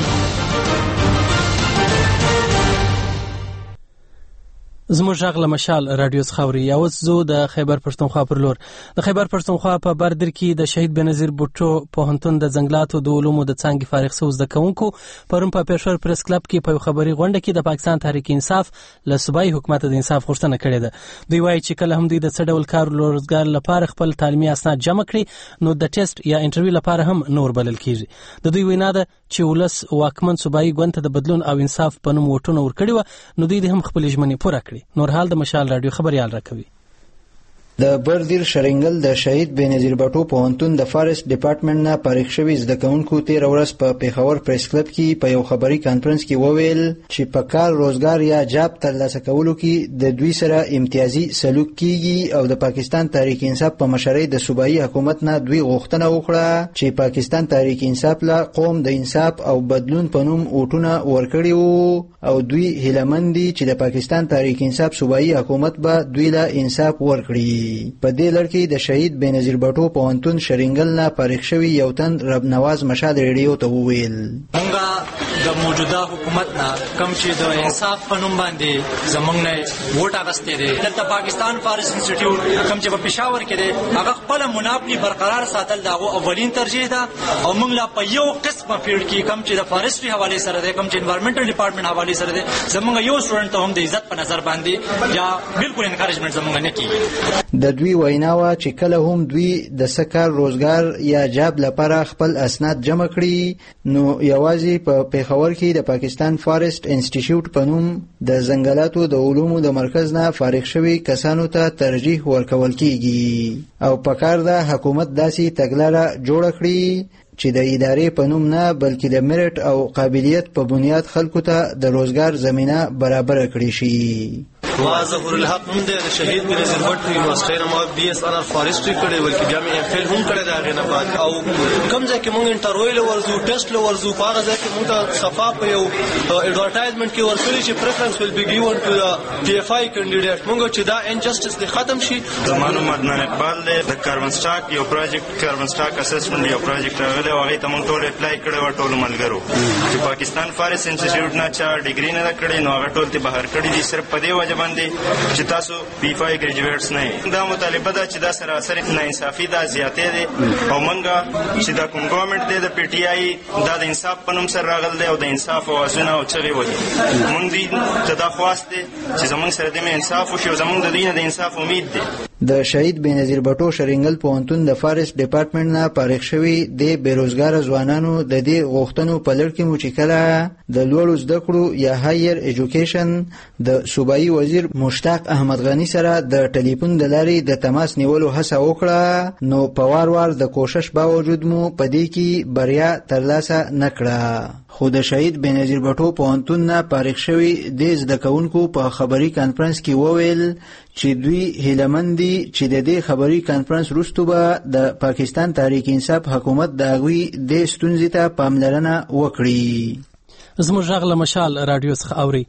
زموږ غږ له مشال رادیو څخه اوري. اوس زه د خیبر پښتونخوا پر لور د خیبر پښتونخوا په بردر کې د شهید بنظیر بوټو پوهنتون د ځنګلاتو د علومو د څانګې فارغ شوي زده کوونکو پرون په پېښور پریس کلب کې په خبري غونډه کې د پاکستان تحریک انصاف له صوبایي حکومت د انصاف غوښتنه کړې ده. دوی وایي چې کله هم دوی د څه ډول کار روزګار لپاره خپل تعلیمي اسناد جمع کړي نو د ټیسټ یا انټرویو لپاره هم نور بلل کیږي. د دوی وینا ده چې ولس واکمن صوبایي ګوند ته د بدلون او انصاف په نوم وټونه ورکړي و نو دوی هم خپل ژمنې پوره کړي. نور حال د مشال رادیو خبريال راکوي.
د بردیر شرنګل د شهید بنظیر بټو پوهنتون د فارست ډپارټمنټ نه فارغ شوي زده کوونکو تیر ورځ په پیښور پریس کلب کې په یو خبري کانفرنس کې وویل چې په کار روزګار یا جاب ترلاسه کولو کې د دوی سره امتیازي سلوک کیږي او د پاکستان تحریک انصاف په مشرۍ د صوبایي حکومت نه دوی غوښتنه وکړه چې پاکستان تحریک انصاف له قوم د انصاف او بدلون په نوم وټونه ورکړي وو او دوی هیلمن دي چې د پاکستان تحریک انصاف صوبایي حکومت به دوی له انصاف ورکړي. په دې لړ کې د شهید بنظیر بټو پوهنتون شرنګل نه فارغ شوي یو تن رب نواز مشال ریډیو ته وویل
موږ د موجوده حکومت نه کوم چې د انصاف په نوم باندې زمونږ نه ووټ اخیستی دی دلته پاکستان فارست انسټیټیوټ کوم چې په پېښور کې دی هغه خپله مناپلي برقرار ساتل د هغو اولین ترجیح ده او موږ لا په یو قسمه فیلډ کې کوم چې د فارسټري حوالې سره دی کوم چې انوایرمنټل ډپارټمنټ حوالې سره دی زمونږ یو سټوډنټ ته هم د عزت په نظر باندې یا بالکل انکارجمنټ زمونږ نه کېږي.
د دوی وینا وا چې کله هم دوی د سکر روزګار یا جاب لپاره خپل اسناد جمع کړي نو یوازې په پیښور پیښور کې د پاکستان فارست انسټیټیوټ په نوم د ځنګلاتو د علومو د مرکز نه فارغ شوي کسانو ته ترجیح ورکول کیږي او په کار د حکومت داسې تګلاره جوړه کړي چې د ادارې په نوم نه بلکې د میرټ او قابلیت په بنیاد خلکو ته د روزګار زمینه برابر کړي شي.
ما ظهور الحق هم د شهید بنظیر بټ یونیورسيټي نه ما بي اس ان فارستري کړي ولکه بیا مې اف ال هم کړي دا غنه بعد او کوم ځکه موږ انټرویل ورزو ټیسټ ورزو په هغه ځکه موږ ته صفه په یو اډورټایزمنت کې ورکړي چې پریفرنس ول بي ګیون ټو د پی اف آی کینډیډیټ موږ چې دا انجسټس د ختم شي.
زمانو مدنن اقبال د کاربن سټاک یو پروجیکټ کاربن سټاک اسسمنت یو پروجیکټ راغلی او هغه ته موږ ټول اپلای کړو او ټول ملګرو چې پاکستان فارست انسټیټیوټ نه چا ډیګري نه کړی نو هغه ټول ته بهر کړی دي صرف په دې وجه باندې چې تاسو پی اف آی ګریجویټس نه دا مطالبه ده چې دا سراسر ناانصافي ده زیاتې ده او منګه چې دا کوم ګورنمنت دی د پی ټی آی دا د انصاف په نوم سره راغل دی او د انصاف اوازونه او چغې وهي مونږ دې ته دا خواست دی چې زمونږ سره د انصاف وشي او زمونږ د دې د انصاف امید دی.
د شهید بنظیر بټو شرنګل پوهنتون د فارست ډپارټمنټ نه فارغ شوي د بیروزګار ځوانانو د دې غوښتنو په لړ کې مو چې کله د لوړو زده کړو یا هایر ایجوکیشن د صوبایي وزیر مشتاق احمد غنی سره د ټلیفون د لارې د تماس نیولو هڅه وکړه نو په وار وار د کوشش باوجود مو په دې کې بریا ترلاسه نکړه. خو د شهید بنظیر بټو پوهنتون نه فارغ شوي د زده کوونکو په خبري کانفرنس کې وویل چې دوی هیلهمند دي چې د دې خبري کانفرنس وروسته به د پاکستان تحریک انصاف حکومت د هغوی د ستونزې ته پاملرنه وکړي.
زموږ غږ له مشال رادیو څخه اوري.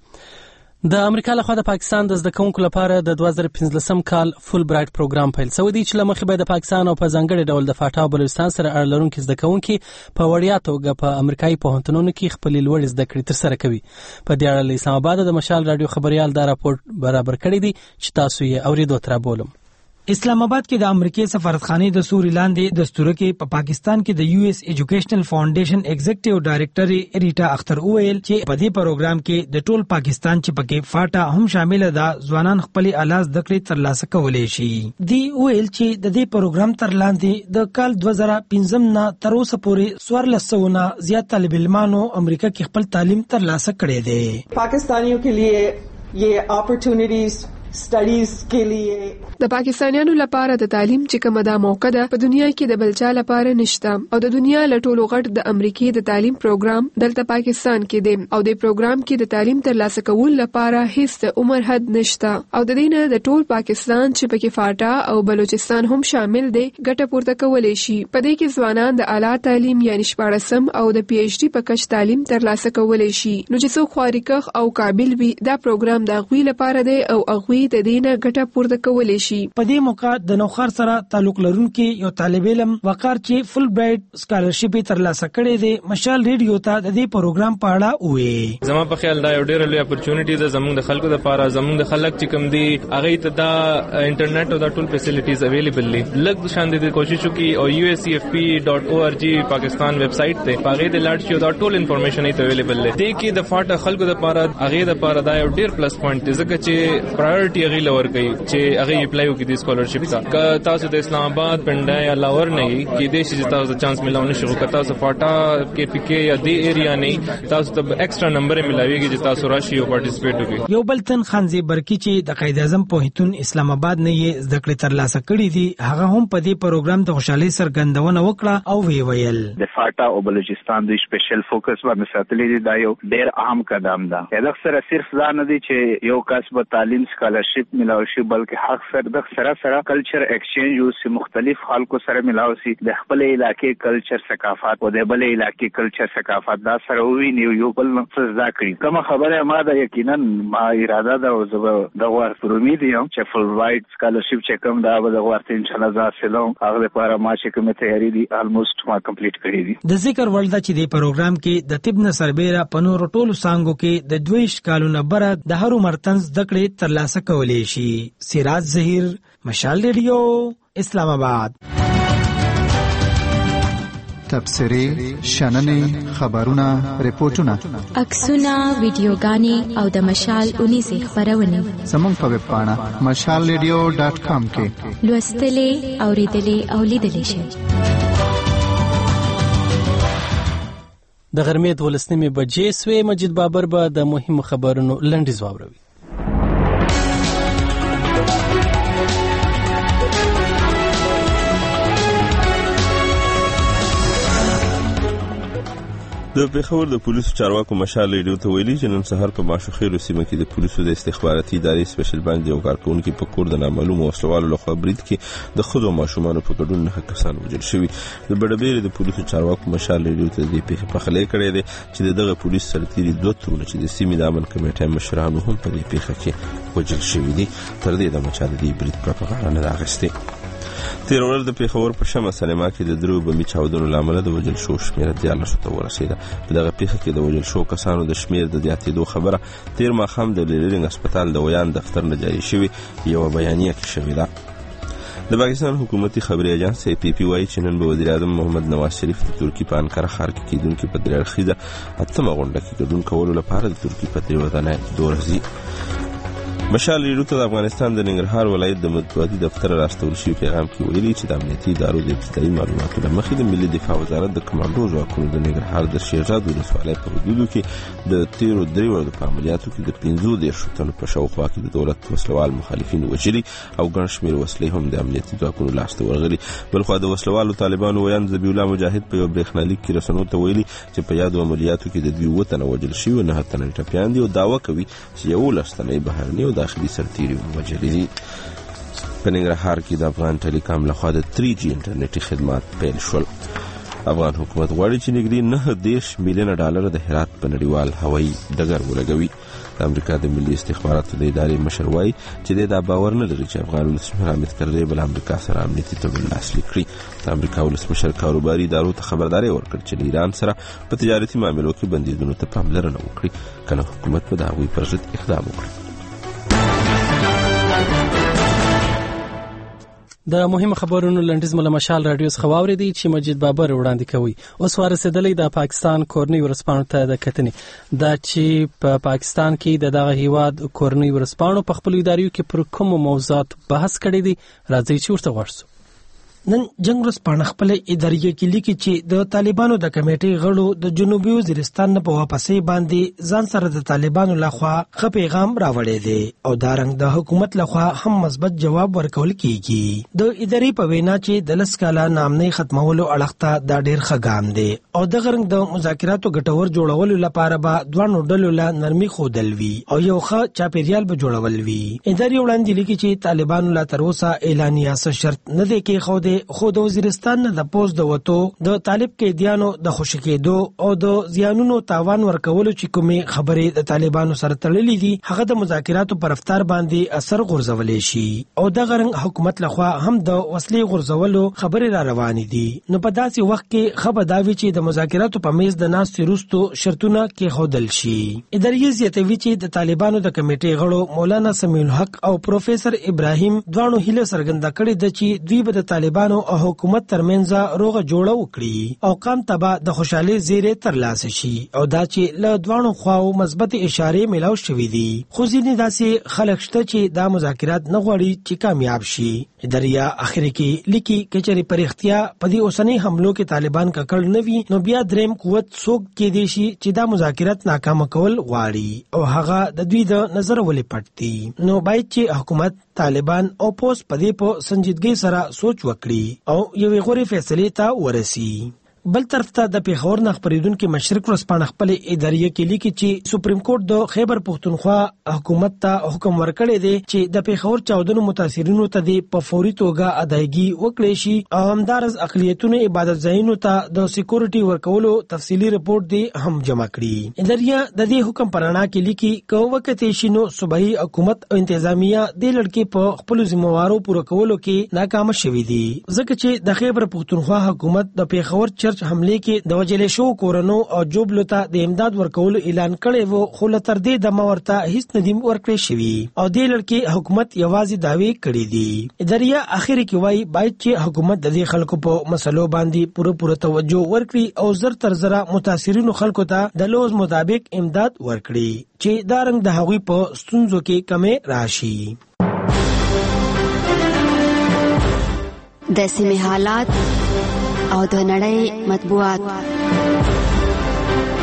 د امریکا لخوا د پاکستان د زده کوونکو لپاره د دوه زره پنځلسم کال فول برایټ پروګرام پیل شوی دی چې له مخې به د پاکستان او په ځانګړي ډول د فاټا او بلوچستان سره اړه لرونکي زده کوونکي په وړیا توګه په امریکایي پوهنتونونو کې خپلې لوړې زده کړې ترسره کوي. په دې اړه له اسلام آباد د مشال رادیو خبريال دا راپور برابر کړی دی چې تاسو یې اوریدو تر بولم.
اسلام آباد کې د امریکای سفارتخانه د سوري لاندې د ستوره کې په پاکستان کې د یو ایس ایجوکیشنل فاونډیشن ایگزیکټیو ډایریکټر ریټا اختر وویل چې په دې پروګرام کې د ټول پاکستان چې پکې فاټا هم شامل ده ځوانان خپل اعلی زده کړې ترلاسه کولای شي. دی ویل چې د دې پروګرام تر لاندې د کال دوه زره پنځم نه تر اوسه پورې څوارلس سوه نه زیات طالب علمانو امریکا کې خپل تعلیم ترلاسه کړی دی.
پاکستانیوں کے لیے یہ اپورچونټیز سټډیز کې لیے
د پاکستانیانو لپاره د تعلیم چې کومه دا موقع ده په دنیا کې د بلچا لپاره نشته او د دنیا له ټولو غټ د امریکای د تعلیم پروګرام دلته پاکستان کې دی او د پروګرام کې د تعلیم ترلاسه کول لپاره هیڅ عمر حد نشته او د دې نه د ټول پاکستان چې پکې فاټا او بلوچستان هم شامل دي ګټه پورته کولای شي. په دې کې ځوانان د اعلی تعلیم یعنی شپاړسم او د پی ایچ ډي په کچ تعلیم ترلاسه کولای شي. نو چې څوک خواریکخ او قابل وي دا پروګرام د غوي لپاره دی او غوي د دینه ګټه پورته کولای شي.
په دې موقع د نوخار سره تعلق لرونکي یو طالب علم وقار چې فل برایټ سکالرشپ ترلاسه کړی دی مشال ریډیو ته د دې پروګرام په اړه وې.
زما په خیال دا یو ډېر لوی اپورچونټی ده زموږ د خلکو لپاره زموږ د خلک چې کوم دي هغه ته دا انټرنیټ او دا ټول فیسیلیټیز اویلیبل دي لږ شان دي کوشش وکي او یو ایس سی اف پی ډاٹ او ار جی پاکستان ویب سټ ته هغه د لاړ شي دا ټول انفارمیشن ایت اویلیبل دي. دې کې د فاټا خلکو لپاره هغه لپاره دا یو ډېر پلس پوینټ دی ځکه چې پرایورټي هغه لور کوي چې هغه اپلای وکړي د سکالرشپ ته. که تاسو د اسلام آباد پنډا یا لاور نه کې د شي تاسو چانس ملاو نشو که تاسو فاټا کې پی کې یا د ایریا نه تاسو ته ایکسترا نمبر ملاويږي چې تاسو راشي او پارټیسپیټ وکړي.
یو بل تن خانزي برکی چې د قائد اعظم پوهنتون اسلام آباد نه یې زده کړې ترلاسه کړې دي هغه هم په دې پروګرام د خوشحالي سرګندونه وکړه او وی ویل
د فاټا او بلوچستان د سپیشل فوکس باندې ساتلې دي دا یو ډېر اهم قدم ده. دا سره صرف ځان نه دي چې یو کس به تعلیم سکالرشپ ملاوي شي بلکې حق سره د سره سره کلچر ایکسچینج او سي مختلف خلکو سره ملاوي شي د خپل علاقې کلچر ثقافت او د بل علاقې کلچر ثقافت دا سره وی نیو یو بل څه زده کړي. کوم خبره ما دا یقینا ما اراده ده او زه د غوړ پر امید یم چې فل رائټ سکالرشپ چې کوم دا به د غوړ ان شاء الله زاسلم هغه لپاره ما چې کومه تیاری دي الموست ما کمپلیټ کړی دي.
د ذکر ولدا چې د پروګرام کې د طب نه سربېره په نورو ټولو څانګو کې د دویش کالونو بره د هرو مرتنز د کړې ترلاسه کولای شي. سراج ظهیر مشال ریډیو اسلام آباد.
تبصرې شننې خبرونه ریپورتونه
عکسونه ویډیوګانې او د مشال اونیزې خبرونه
زموږ په ویب پاڼه مشال ریډیو ډاټ کام کې
لوستلې اوریدلې او لیدلې شئ.
د غرمې دولس نیمې بجې سوې. مجید بابر به د مهمو خبرونو لنډیز واوروي.
د پېښور د پولیسو چارواکو مشال ریډیو ته ویلي چې نن سهار په ماشوخېلو سیمه کې د پولیسو د استخباراتي ادارې سپیشل باندې یو کارکونکي په کور د نامعلومو وسلوالو لخوا برید کې د ښځو او ماشومانو په ګډون نهه کسان وژل شوي. د بډبېرې د پولیسو چارواکو مشال ریډیو ته د دې پېښې پخلی کړی دی چې د دغه پولیس سرتیري دوه ترونه چې د سیمې د امن کمیټې مشرانو هم په دې پېښه کې وژل شوي دي. تر دې دمه چا د دې برید پرته غاړه نه ده اخیستې. تېره ورځ د پېښور په شمه سینما کې د درو بمي چاودنو له امله د وژل شوو شمېره دیارلسو ته ورسېده. په دغه پېښه کې د وژل شوو کسانو د شمېر د زیاتېدو خبره تېر ماښام د لیرینګ هسپتال د ویان دفتر نه جاري شوې یوه بیانیه کې شوې ده. د پاکستان حکومتي خبري ایجنس ای پی پی وایي چې نن به وزیر اعظم محمد نواز شریف د ترکي په انکره ښار کې کېدونکي په درې اړخیزه اتمه غونډه کې ګډون کولو لپاره د ترکي په درې ودانۍ دور ځي. مشال ریډیو ته د افغانستان د ننګرهار ولایت د مطبوعاتي دفتر راستول شوي پیغام کې ویلي چې د امنیتي ادارو د ابتدایي معلوماتو له مخې د ملي دفاع وزارت د کمانډو ځواکونو د ننګرهار د شیرزاد ولسوالۍ په حدودو کې د تیرو درې ورځو په عملیاتو کې د پنځو دېرشو تنو په شاوخوا کې د دولت وسلوال مخالفین وژلي او ګڼ شمېر وسلې هم د امنیتي ځواکونو لاسته ورغلي. بلخوا د وسلوالو طالبانو ویاند ذبیح الله مجاهد په یو برېښنالیک کې رسنیو ته ویلي چې په یادو عملیاتو کې د دوی اووه تنه وژل شوي او نهه تنه ټپیان دي او دعوه کوي چې یولس تنه یې بهرني او داخلي سرتیري وژلي دي. په ننګرهار کې د افغان ټیلیکام لخوا د تری جی انټرنیټي خدمات پیل شول. افغان حکومت غواړي چې نږدې نهه دېرش میلیونه ډالر د هرات په نړیوال هوایي ډګر ولګوي. د امریکا د ملي استخباراتو د ادارې مشر وایي چې دی دا باور نه لري چې افغان ولسمشر حامد کرزی به له امریکا سره امنیتي تړون لاسلیک کړي. د امریکا ولسمشر کاروباري ادارو ته خبرداری ورکړ چې له ایران سره په تجارتي معاملو کې بندیدونو ته پاملرنه وکړي کنه حکومت به د هغوی پر ضد اقدام وکړي.
د مهمو خبرونو لنډیز مله مشال رادیو څخه واورېدی چې مجید بابر وړاندې کوي. اوس ورسېدلی د پاکستان کورنۍ ورځپاڼو ته د کتنې دا چې په پا پاکستان کې د دغه هیواد کورنۍ ورځپاڼو په خپلو اداریو کې پر کومو موضوعات بحث کړی دی. راځئ چې ورته ورسو.
نن جنگ ورځپاڼه خپل اداریه کې لیکي چې د طالبانو د کمیټې غړو د جنوبي وزیرستان نه په واپسې باندې ځان سره د طالبانو لخوا ښه پیغام راوړی دی او دا رنګ د حکومت لخوا هم مثبت جواب ورکول کیږي. د ادارې په وینا چې د لس کاله نامنۍ ختمولو اړخ ته دا ډېر ښه ګام دی او دغه رنګ د مذاکراتو ګټور جوړولو لپاره به دواړو ډلو له نرمي ښودل وي او یو ښه چاپیریال به جوړول وي. ادارې وړاندې لیکي چې طالبانو لا تر اوسه اعلانیه څه شرط نه دی کېښودی خو د وزیرستان نه د پوز د وتو د طالب قیدیانو د خوشی کېدو او د زیانونو تاوان ورکولو چې کومې خبرې د طالبانو سره تړلې دي هغه د مذاکراتو پر رفتار باندې اثر غورځولې شي او د غرنګ حکومت لخوا هم د وسلې غورځولو خبرې را روانې دي. نو په داسې وخت کې خبرداوي چې د مذاکراتو په میز د ناستې وروستو شرطونه کېښودل شي. ادارې زیاتوي چې د طالبانو د کمیټې غړو مولانا سمیع الحق او پروفیسر ابراهیم دواړو هیله څرګنده کړې ده چې دوی به د طالبانو او حکومت ترمنځ روغه جوړه وکړي او قام تبا د خوشحالي زیری ترلاسه شي او دا چې له دواړو خواو مثبت اشارې ملاو شوې دي. خو ځینې داسې خلک شته چې دا مذاکرات نه غواړي چې کامیاب شي. اداریا اخر کې لیکي کچري پر اختیا په دې اوسنۍ حملو کې طالبان ککړ نه وي نو بیا دریم قوت څوک کې دی شي چې دا مذاکرات ناکام کول غواړي او هغه د دوی د نظر ولې پټ دي. نو باید چې حکومت طالبان او پوس پدې په سنجیدګۍ سره سوچ وکړي او یوې غوري فیصلې ته ورسي. بل طرف ته د پیښور نه خبرېدونکو مشرق ورځپاڼه خپل ادارې کې لیکي چې سپریم کورټ د خیبر پښتونخوا حکومت ته حکم ورکړی دی چې د پیښور چاودنو متاثرینو ته د په فوري توګه ادایګي وکړي شي او همدارس اقلیتونو عبادت ځایونو ته د سکیورټي ورکولو تفصیلی رپورټ دی هم جمع کړي. ادارې د دې حکم پرانا کې لیکي کوم وخت شینو صوبایي حکومت او انتظامیه د لړکې په خپل ذمہوارو پوره کولو کې ناکام شوي دي ځکه چې د خیبر پښتونخوا حکومت د پیښور چرچ حمله کې د وجلې شو کورونو او جوبلو ته د امداد ورکولو اعلان کړی وو خو لتر دې د مورته هیڅ ندیم ورکړی شوی او د لړکې حکومت یوازې داوی کړی دي. ادارې اخر کې وایي باید چې حکومت د دې خلکو په مسلو باندې پوره پوره توجه ورکړي او زر تر زره متاثرینو خلکو ته د لوز مطابق امداد ورکړي چې دا رنګ د هغوی په ستونزو کې کمې راشي.
د سیمې حالات او د نړۍ مطبوعات.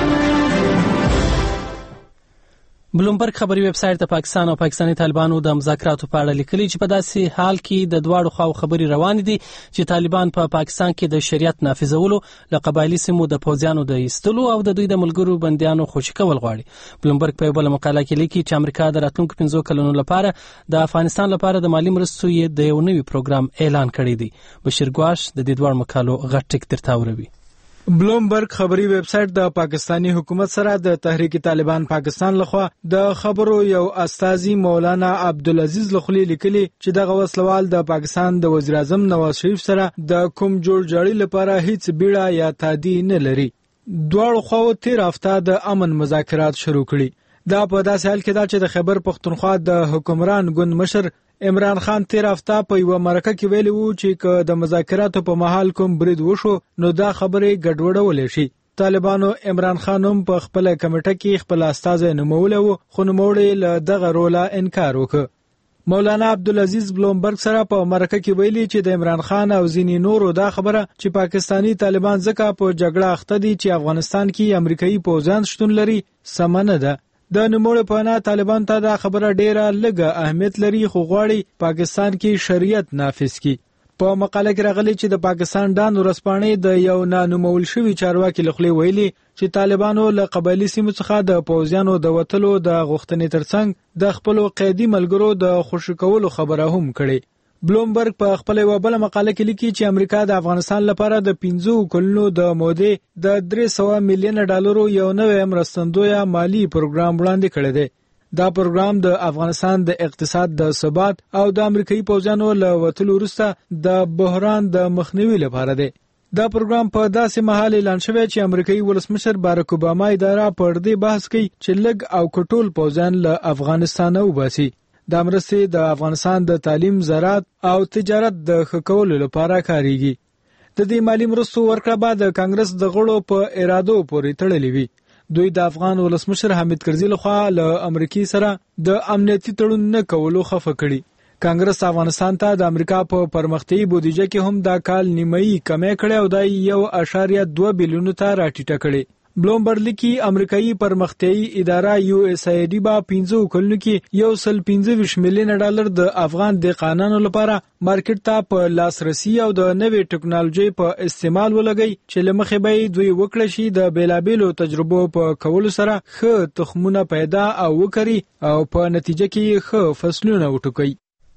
بلومبرګ خبري ویب سټ د پاکستان او پاکستاني طالبانو د مذاکراتو په اړه لیکلي چې په داسې حال کې د دواړو خواو خبري روان دي چې طالبان په پا پاکستان کې د شریعت نافذولو له قبایلی سیمو د پوځیانو د ایستلو او د دوی د ملګرو بندیانو خوشي کول غواړي. بلومبرګ په بل مقاله کې لیکي چې امریکا د راتلونکو پنځو کلونو لپاره د افغانستان لپاره د مالی مرستو یې د یو نوي پروګرام اعلان کړی دی. بشیر ګواش د دې دوه مقالو غټ ټک ترتاوروي.
بلومبرګ خبري ویب سټ د پاکستانی حکومت سره د تحریک طالبان پاکستان لخوا د خبرو یو استاذي مولانا عبدالعزيز لخلی لیکلي چې دغه وسلوال د پاکستان د وزیر اعظم نواز شریف سره د کوم جوړ جاړي لپاره هیڅ بیړه یا تادی نه لري. دواړو خواو تیر هفته د امن مذاکرات شروع کړي. دا په داسې حال کې دا چې د خیبر پختونخوا د حکمران ګوند مشر عمران خان تیر هفته په یو مرکه کې ویلي وو چې که د مذاکراتو په محل کوم برید وشو نو دا خبرې ګډوډول شي. طالبانو عمران خان هم په خپل کمیټه کې خپل استازی نومولی وو خو نوموړی له دغه روله انکار وکړ. مولانا عبدالعزيز بلومبرګ سره په مرکه کې ویلي چې د عمران خان او ځینې نورو دا خبره چې پاکستانی طالبان ځکه په جګړه اخته دي چې افغانستان کې امریکایي پوځیان شتون لري سمه نه ده. د نوموړي په نه طالبان ته دا خبره ډیره لږه اهمیت لري خو غواړي پاکستان کې شریعت نافذ کړي. په مقاله کې راغلي چې د پاکستان ډان ورسپانې د یو نانومول شوي چارواکي لخوا ویلي چې طالبانو له قبایلی سیمو څخه د پوځیانو د وتلو د غوښتنې ترڅنګ د خپل قیدي ملګرو د خوشی کولو خبره هم کړې. بلومبرګ په خپل یو بل مقاله کې لیکي چې امریکا د افغانستان لپاره د پنځو کلونو د مودې د درې سوه میلیون ډالرو یو نوی مرستندویه مالی پروګرام وړاندې کړی دی. دا پروګرام د افغانستان د اقتصاد د ثبات او د امریکایي پوځیانو له وتلو وروسته د بحران د مخنیوي لپاره دی. دا پروګرام په داسې مهال اعلان شوی چې امریکایي ولسمشر باراک اوباما اداره پر دې بحث کوي چې لږ او کټول پوځیان له افغانستان وباسي. دا مرستې د افغانستان د تعلیم، زراعت او تجارت د ښه کولو لپاره کاریږي. د دې مالی مرستو ورکړه به د کانګرس د غړو په ارادو پورې تړلې وي. دوی د افغان ولسمشر حامد کرزي لخوا له امریکای سره د امنیتي تړون نه کولو خفه کړي. کانګرس افغانستان ته د امریکا په پرمختیايي بودیجه کې هم دا کال نیمایي کمی کړي او د یو اعشاریه دوه بیلیون ته راټیټه کړي. بلومبرګ لیکي امریکایي پرمختیايي اداره یو اس ای ډي با پنځو کلونو کې یو سل پنځه ویشت میلیون ډالر د افغان دهقانانو لپاره مارکیټ ته په لاسرسي او د نوې ټکنالوژي په استعمال ولګي چې لمخې به دوی وکړي شي د بیلابیلو تجربو په کولو سره ښه تخمونه پیدا او وکړي او په نتیجه کې ښه فصلونه وټوکي.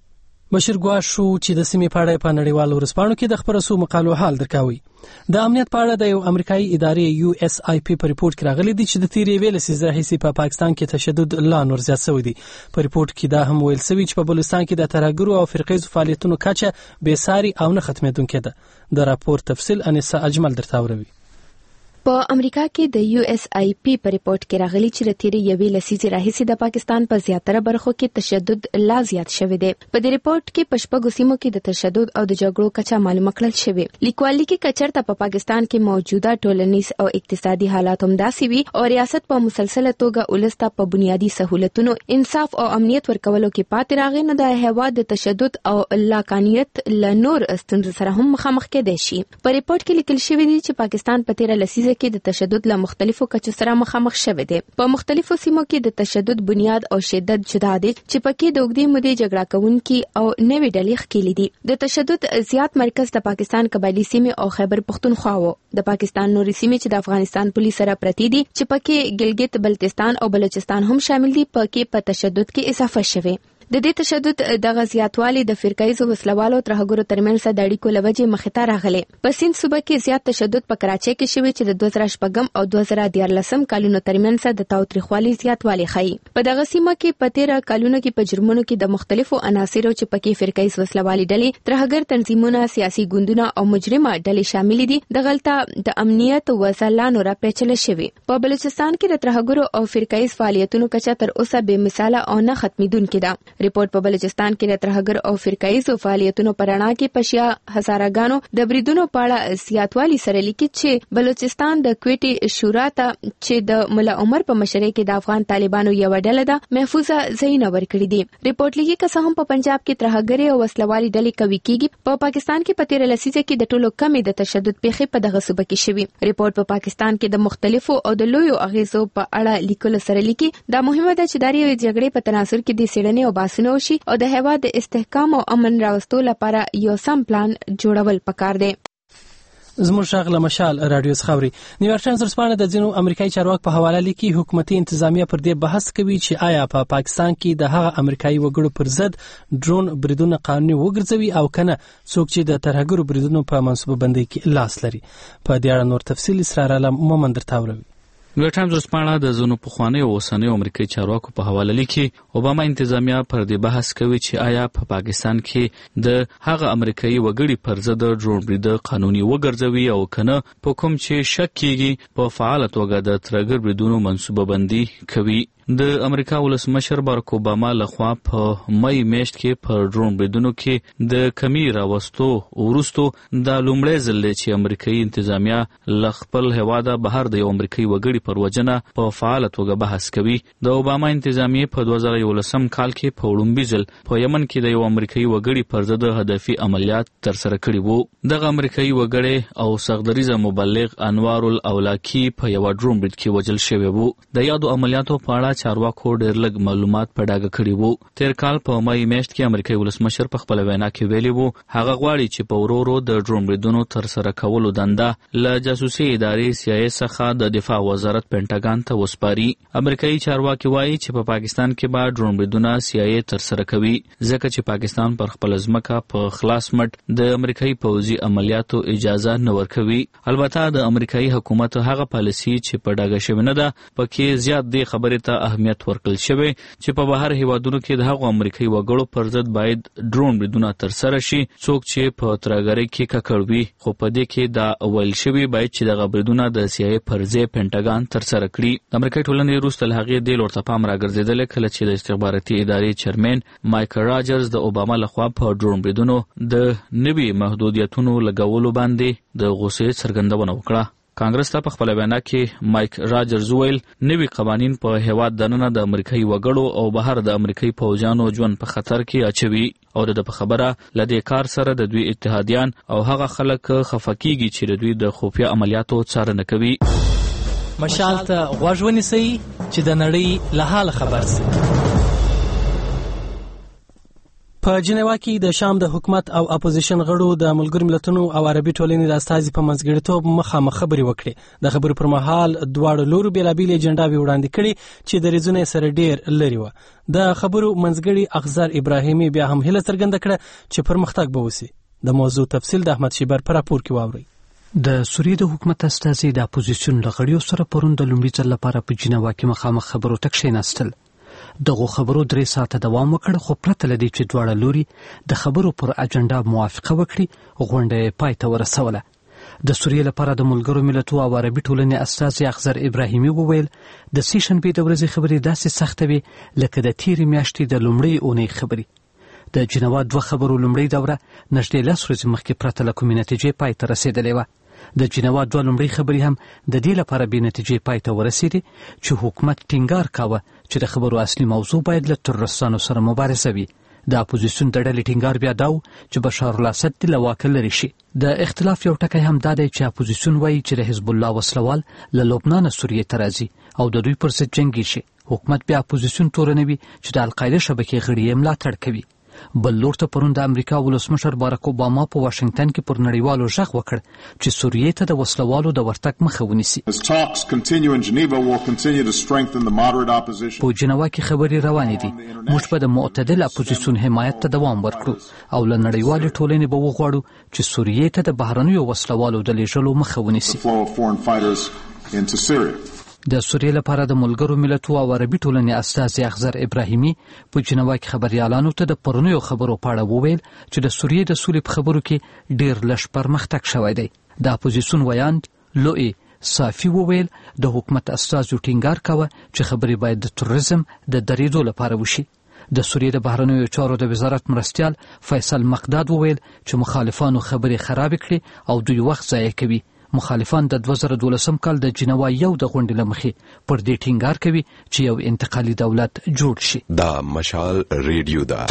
بشیر ګواش شو چې د سیمې په اړه په نړیوالو ورځپاڼو کې د خبرو مقالو حال درکاوي. د امنیت په اړه د یو امریکایي ادارې یو اس آی پی په ریپورت کې راغلي دي چې د تیرې ویلې سیزه هیڅ په پاکستان کې تشدد لا نور زیات شوی دی. په ریپورت کې دا هم ویل شوی چې په بلوچستان کې د ترهګرو او فرقیزو فعالیتونو کچه بې ساري او نه ختمېدونکې ده. د راپور تفصیل انیسا اجمل درتاوروي.
په امریکا کې د یو اس آی پی په ریپورت کې راغلي چې د تیرې یوې لسیزې راهیسې د پاکستان په زیاتره برخو کې تشدد لا زیات شوی دی. په دې ریپورت کې په شپږو سیمو کې د تشدد او د جګړو کچه معلومه کړل شوې. لیکوال لیکي چې چېرته په پاکستان کې موجوده ټولنیز او اقتصادي حالات هم داسې وي او ریاست په مسلسله توګه ولسته په بنیادی سہولتونو انصاف او امنیت ورکولو کې پاتې راغی نو د هیواد د تشدد او لاقانیت له نور ستونزو سره هم مخامخ کېدای شي. په ریپورت کې لیکل شوی دی چې پاکستان په تیره لسیزه کې د تشدد له مختلفو کچو سره مخامخ شوی دی. په مختلفو سیمو کې د تشدد بنیاد او شدت جدا دي چې پکې د اوږدې مودې جګړه کوونکي او نوې ډلې ښکېلې دي. د تشدد زیات مرکز د پاکستان قبایلی سیمې او خیبر پختونخوا وو. د پاکستان نورې سیمې چې د افغانستان پولیس سره پرتې دي چې پکې ګلګت بلتستان او بلوچستان هم شامل دي پکې په تشدد کې اضافه شوی. د دې تشدد دغه زیاتوالی د فرقایزو وسلوالو ترهګرو ترمنځ د اړیکو لوجې مخې ته راغلی. په سیند صوبه کې زیات تشدد په کراچۍ کې شوی چې د دوه زره شپږم او دوه زره دیارلسم کلونو ترمنځ د تاوتریخوالي زیاتوالی ښيي. په دغه سیمه کې په تیره کلونو کې په جرمونو کې د مختلفو عناصرو چې پکې فرقایز وسلوالي ډلې، ترهګر تنظیمونه، سیاسي ګوندونه او مجرمه ډلې شامل دي دغلته د امنیت وسله نور پیچلې شوی. په بلوچستان کې د ترهګرو او فرقایز فعالیتونو کچه تر اوسه بې مثاله او نه ختمېدونکې ده. ریپورت په بلوچستان کې د ترهګر او فرقایزو فعالیتونو پرانا کې پشیا هزارهګانو د بریدونو په اړه سیاتوالي سره لیکي چې بلوچستان د کوټي شورا ته چې د ملا عمر په مشرۍ کې د افغان طالبانو یو ډله ده محفوظه ځایونه ورکړي دي. ریپورت لیکي که څه هم په پنجاب کې ترهګر او وسلوالي ډلې کوي کیږي په پاکستان کې په تیر لسیزه کې د ټولو کمې د تشدد پیښې په دغه صوبه کې شوي. ریپورت په پاکستان کې د مختلفو او د لویو اغیزو په اړه لیکلو سره لیکي دا مهمه ده چې د یوې جګړې په تناظر کې د سیړنې او باسنو شي او د هیواد د استحکام او امن راوستلو لپاره یو سم پلان جوړول پکار دی.
زموږ شغله مشال رادیو خبري نیویارک ټایمز رسپانه د ځینو امریکایي چارواکو په حواله لیکي حکومتي انتظامیه پر دې بحث کوي چې آیا په پا پاکستان کې د هغه امریکایي وګړو پر ضد ډرون بریدونه قانوني وګرځوي او کنه څوک چې د ترهګرو بریدونو په منصوبه بندۍ کې لاس لري. په دې اړه نور تفصیل اسرار علم مومند درتاوروي.
نیویارک ټایمز رسپانه د ځینو پخواني او اوسنیو امریکایي چارواکو په حواله لیکي اوباما انتظامیه پر دې بحث کوي چې آیا په پا پاکستان کې د هغه امریکایي وګړي پر ضد ډرون برید قانوني وګرځوي او کنه په کوم چې شک کیږي په فعال توګه د ترهګر بریدونو منصوبه بندي کوي. د امریکا ولسمشر بارک اوباما لخوا په مې میاشت کې په ډرون بریدونو کې د کمی راوستو ورستو د لومړي ځل چې امریکایي انتظامیه ل خپل هواده بهر د یو امریکایي وګړي پر وجنه په فعال توګه بحث کوي. د اوباما انتظامیه په دوه زره یولسم کال کې په وړومبي ځل په یمن کې د یو امریکایي وګړي پر ضد هدفي عملیات تر سره کړي وو. دغه امریکایي وګړي او صغدریزه مبلغ انوار الاولاکی په یو ډرون برید کې وژل شوی وو. د یادو عملیاتو په اړه چارواکو ډېر لږ معلومات په ډاګه کړي وو. تیر کال په مې میاشت کې امریکایي ولسمشر په خپل وینا کې ویلي وو هغه غواړي چې په ورو ورو د ډرون بریدونو تر سره کولو دنده له جاسوسي ادارې سی آی ای څخه د دفاع وزارت پینټاګان ته وسپاري. امریکایي چارواکي وایي چې په پاکستان کې به ډرون بریدونه سی آی ای تر سره کوي ځکه چې پاکستان پر خپل ځمکه په خلاص مټ د امریکایي پوځي عملیاتو اجازه نه ورکوي. البته د امریکایي حکومت هغه پالیسي چې په ډاګه شوې نه ده پکې زیات دی خبرې ته اهمیت ورکړل شوی چې په بهر هیوادونو کې د هغو امریکایي وګړو پر ضد باید ډرون بریدونه تر سره شي څوک چې په ترهګرۍ کې ککړ وي خو په دې کې دا ویل شوی باید چې دغه بریدونه د سی آی ای پر ځای پینټاګان تر سره کړي. د امریکایي ټولنې وروسته له هغې دې لور ته پام راګرځېدلی کله چې د استخباراتي ادارې چیرمن مایک راجرز د اوباما لخوا په ډرون بریدونو د نوي محدودیتونو لګولو باندې د غوسې څرګندونه وکړه. کانګرس ته په خپل وینا کې مایک راجرز ویل نوي قوانین په هیواد دننه د امریکایي وګړو او بهر د امریکایي پوځیانو ژوند په خطر کې اچوي او د په خبره لدې کار سره د دوی اتحادیان او هغه خلک خفه کیږي چې د دوی د خفیه عملیاتو څارنه کوي.
مشال ته غوږ ونیسئ چې د نړۍ له حاله خبر شئ. په جنیوا کې د شام د حکومت او اپوزیشن غړو د ملګرو ملتونو او عربي ټولنې د استازي په منځګړیتوب مخامخ خبرې وکړې. د خبرو پر مهال دواړو لورو بیلابېلې اجنډاوې وړاندې کړې چې د ریزونې سره ډېر لرې وه. د خبرو منځګړي اخزر ابراهیمي بیا هم هیله څرګنده کړه چې پرمختګ به وشي. د موضوع تفصیل د احمد شیبر په راپور کې واورئ.
د سوریې د حکومت استازي د اپوزیشن له غړیو سره پرون د لومړي ځل لپاره په جنیوا کې مخامخ خبرو ته کښېناستل. دغه خبرو درې ساعته دوام وکړ خو پرته له دې چې دواړه لوري د خبرو پر اجنډا موافقه وکړي غونډه یې پای ته ورسوله. د سوریې لپاره د ملګرو ملتونو او عربي ټولنې استازي اخزر ابراهیمي وویل د سې شنبې د ورځې خبرې داسې سختې وي لکه د تیرې میاشتې د لومړۍ اونۍ خبرې. د جنیوا دوه خبرو لومړۍ دوره نږدې لس ورځې مخکې پرته له کومې نتیجې پای ته رسېدلې وه. د جنیوا دوه لومړۍ خبرې هم د دې لپاره بې نتیجې پای ته ورسېدې چې حکومت ټینګار کاوه چې د خبرو اصلي موضوع باید له تروریستانو سره مبارزه وي. د اپوزیسیون د ډلې ټینګار بیا دا و چې بشار الاسد دې له واکه لرې شي. د اختلاف یو ټکی هم دا دی چې اپوزیسیون وایي چې د حزب الله وسلوال له لبنان سوریې ته راځي او د دوی پر ضد جنګېږي. حکومت بیا اپوزیسیون تورنوي چې د القاعده شبکې غړي یې ملاتړ کوي. بل لور ته پرون د امریکا ولسمشر بارک اوباما په واشنگټن کې پر نړیوالو غږ وکړ چې سوریې ته د وسلوالو د ورتګ مخه ونیسي. په جنیوا کې خبرې روانې دي. موږ به د معتدل اپوزیسیون حمایت ته دوام ورکړو او له نړیوالې ټولنې به وغواړو چې سوریې ته د بهرنیو وسلوالو د لیږلو مخه ونیسي. د سوریې لپاره د ملګرو ملتونو او عربي ټولنې استازي اخزر ابراهیمي په جنیوا کې خبريالانو ته د پرونیو خبرو په اړه وویل چې د سوریې د سولې په خبرو کې ډېر لږ پرمختګ شوی دی. د اپوزیسیون ویاند لوی صافي وویل د حکومت استازو ټینګار کاوه چې خبرې باید د تروریزم د درېدو لپاره وشي. د سوریې د بهرنیو چارو د وزارت مرستیال فیصل مقداد وویل چې مخالفانو خبرې خراب کړي او دوی وخت ضایع کوي. مخالفان د دوه زره دولسم کال د جنوا یو د غونډې له مخې پر دې ټینګار کوي چې یو انتقالي دولت جوړ شي.
دا مشال ریډیو ده.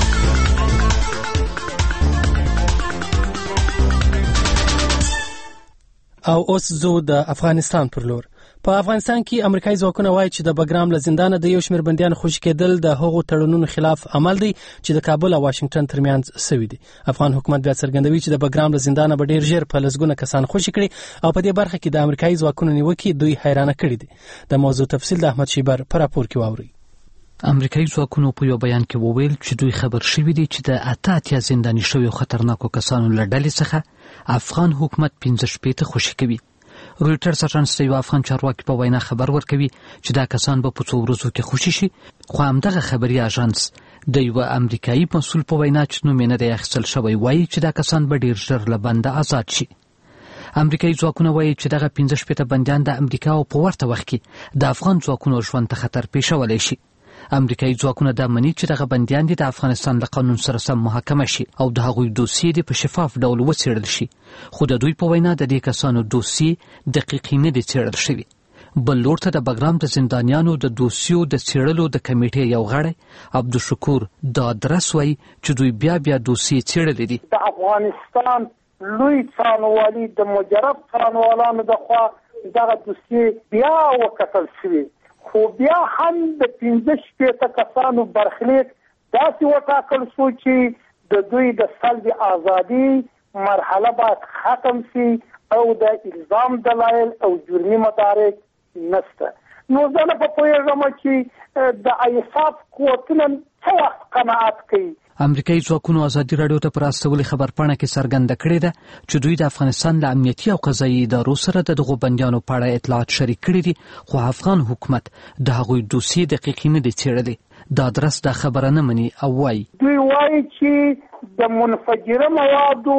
او اوس زو د افغانستان پر لور. په افغانستان کې امریکایي ځواکونه وایي چې د بګرام له زندانه د یو شمېر بندیان خوشي کېدل د هغو تړونونو خلاف عمل دی چې د کابل او واشنگټن ترمنځ سوي دي. افغان حکومت بیا څرګندوي چې د بګرام له زندانه به ډیر ژر په لسګونه کسان خوشي کړي او په دې برخه کې د امریکایي ځواکونو نیوکې دوی حیرانه کړي دي. د موضوع تفصیل د احمد شیبر په راپور کې واوري.
امریکایي ځواکونو په یو بیان کې وویل چې دوی خبر شوي دي چې د اته اتیا زنداني شویو خطرناکو کسانو له ډلې څخه افغان حکومت پنځه شپېته خوشي کوي. رویټرز اژانس د یو افغان چارواکي په وینا خبر ورکوي چې دا کسان به په څو ورځو کې خوشي شي، خو همدغه خبري اژانس د یو امریکایي مسؤل په وینا چې نوم یې نه دی اخیستل شوی وایي چې دا کسان به ډیر ژر له بنده آزاد شي. امریکایي ځواکونه وایي چې دغه پنځه شپېته بندیان د امریکا او په ورته وخت کې د افغان ځواکونو ژوند ته خطر پیښولی شي. امریکایي ځواکونه دا مني چې دغه بندیان دي د افغانستان له قانون سره سم محاکمه شي او د هغوی دوسیې دي په شفاف ډول وڅېړل شي، خو د دوی په وینا د دې کسانو دوسیې دقیقې نه دي څېړل شوي. بل لور ته د بګرام د زندانیانو د دوسیو د څېړلو د کمیټې یو غړی عبدالشکور دادرس وایي چې دوی بیا بیا دوسیې څېړلې دي.
د افغانستان لوی څارنوالي د مجرب څارنوالانو دخوا دغه دوسیې بیا وکتل شوي، خو بیا هم د پنځه شپېته کسانو برخلیک داسې وټاکل شو چې د دوی د سلب ازادي مرحله باید ختم شي او د الزام دلایل او جرمي مدارک نشته. نو زه نه پوهېږم چې د ایساف قوتونه څه وخت قناعت کوي.
امریکایي ځواکونو ازادي راډیو ته پر استولې خبرپاڼه کې څرګنده کړې ده چې دوی د افغانستان له امنیتي او قضایي ادارو سره د دغو بندیانو په اړه اطلاعات شریک کړي دي، خو افغان حکومت د هغوی دوسیې دقیقې نه دي څېړلې. دا ادرس دا خبره نه مني او وایي
دوی وایي چې د منفجره موادو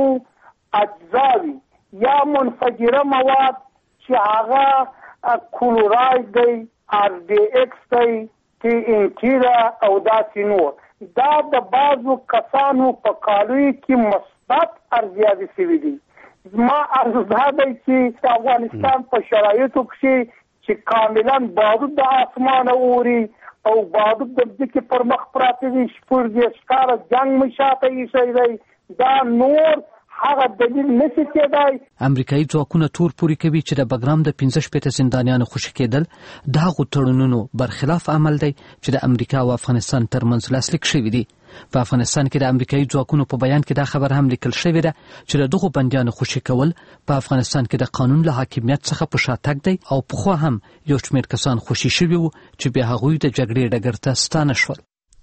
اجزاوي یا منفجره مواد چې هغه کلوراید دی، آر ډي ایکس دی، ټي ان ټي ده او داسې نور، دا د بعضو کسانو په کالوی کې مثبت ارزیابي شوي دي. زما عرض دا دی چې د افغانستان په شرایطو کې چې کاملا بارود د اسمانه اوري او بارود د ځمکې پر مخ پراته دي، شپږ دېرش کاله جنګ مو شاته ایښی دی، دا نور هغه دلیل نشي کېدای.
امریکایي ځواکونه تور پوري کوي چې د بګرام د پنځه شپېته زندانیانو خوشي کېدل د هغو تړونونو برخلاف عمل دی چې د امریکا او افغانستان ترمنځ لاسلیک شوي دي. په افغانستان کې د امریکایي ځواکونو په بیان کې دا خبر هم لیکل شوی ده چې د دغو بندیانو خوشي کول په افغانستان کې د قانون له حاکمیت څخه په شاتګ دی او پخوا هم یو شمېر کسان خوشي شوي وو چې بیا هغوی د جګړې ډګر ته ستانه شول.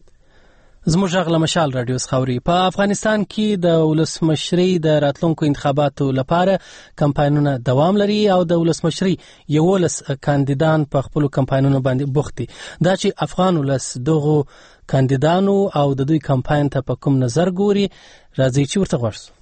زموږ غږ له مشال رادیو څخه اوري. په افغانستان کې د ولسمشرۍ د راتلونکو انتخاباتو لپاره کمپاینونه دوام لري او د ولسمشرۍ یولس کاندیدان په خپل کمپاینونو باندې بوخت دي. دا چې افغان ولس دغه کاندیدانو او د دوی کمپاین ته په کوم نظر ګوري راځي چې ورته ورسو.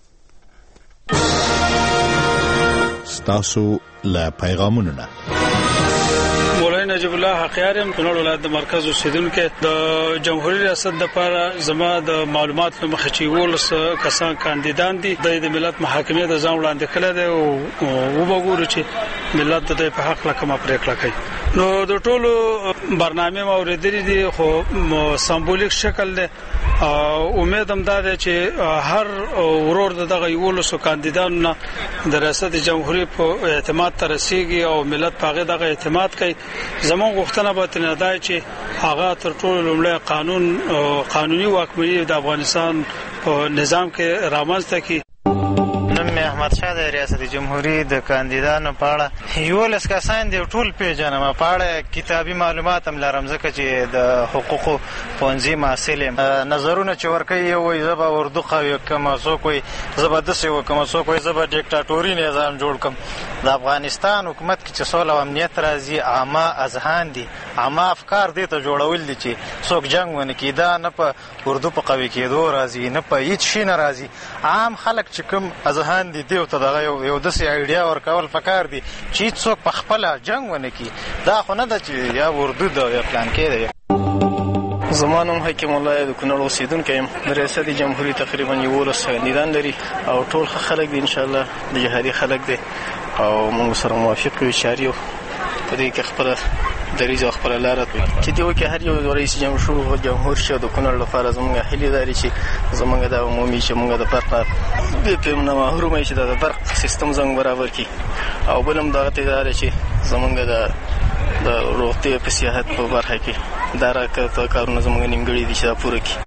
ستاسو له پیغامونو نه
مولانا نجیب الله حقیارم کونړ ولایت د مرکز اوسیدونکو د جمهوریت ریاست د لپاره زما د معلومات په مخ چې ولس کسان کاندیدان دي د ملت محاکمه د ځان وړاندې کړل دي او وګورو چې ملت د په حق لکه ما پریکړه کوي. نو د ټولو برنامه اوریدلې دي خو سمبولیک شکل ده. امید هم ده چې هر ورور دغه ولس کاندیدانو د ریاست جمهوریت په اعتماد تر رسیدي او ملت په هغه دغه اعتماد کوي. زموږ غوښتنه به تنه ده چې هغه تر ټولو لومړی قانون قانوني واکمني د افغانستان په نظام کې رامنځته کړي.
احمد شاه د ریاست جمهوریت د کاندیدانو په اړه یولس کسان دی ټول پیژنم، په اړه کتابي معلومات هم لرم ځکه چې د حقوقو پونځي محصل یم. نظرونه چې ورکوي یو وایي زه به اردو قوي کوم، څوک وایي زه به داسې وکړم، څوک وایي زه به ډیکټاټوري نظام جوړ کړم. د افغانستان حکومت کې چې سوله او امنیت راځي عامه اذهان دي، عامه افکار دې ته جوړول دي چې څوک جنګ ونه کړي. دا نه په اردو په قوي کېدو راځي، نه په هیڅ شي نه راځي. عام خلک چې کوم اذهان دي دیو ته دغه یو داسې ایډیا ورکول پکار دي چې څوک په خپله جنګ ونه کړي. دا خو نه ده چې یا اردو ده یا پلان کې ده.
زما نوم حکیم الله د کونړ اوسېدونکی یم. د ریاست جمهوریت تقریبا یولس کاندیدان لري او ټول ښه خلک دي، انشاءالله د جهادي خلک دي او موږ سره موافق یو چارې یو په دې کې خپله دریځ او خپله لاره چې دې وکړي. هر یو رئیس جمهور جمهور شي د کونړ لپاره زموږ هیلې دا دي چې زموږ دا عمومي چې موږ د برق نه نه محرومه شي، د برق سیستم زموږ برابر کړي. او بل هم دغه دا دی چې زموږ د د روغتیا په سیاحت په برخه کې دا راکړه کارونه زموږ نیمګړي دي چې دا پوره کړي.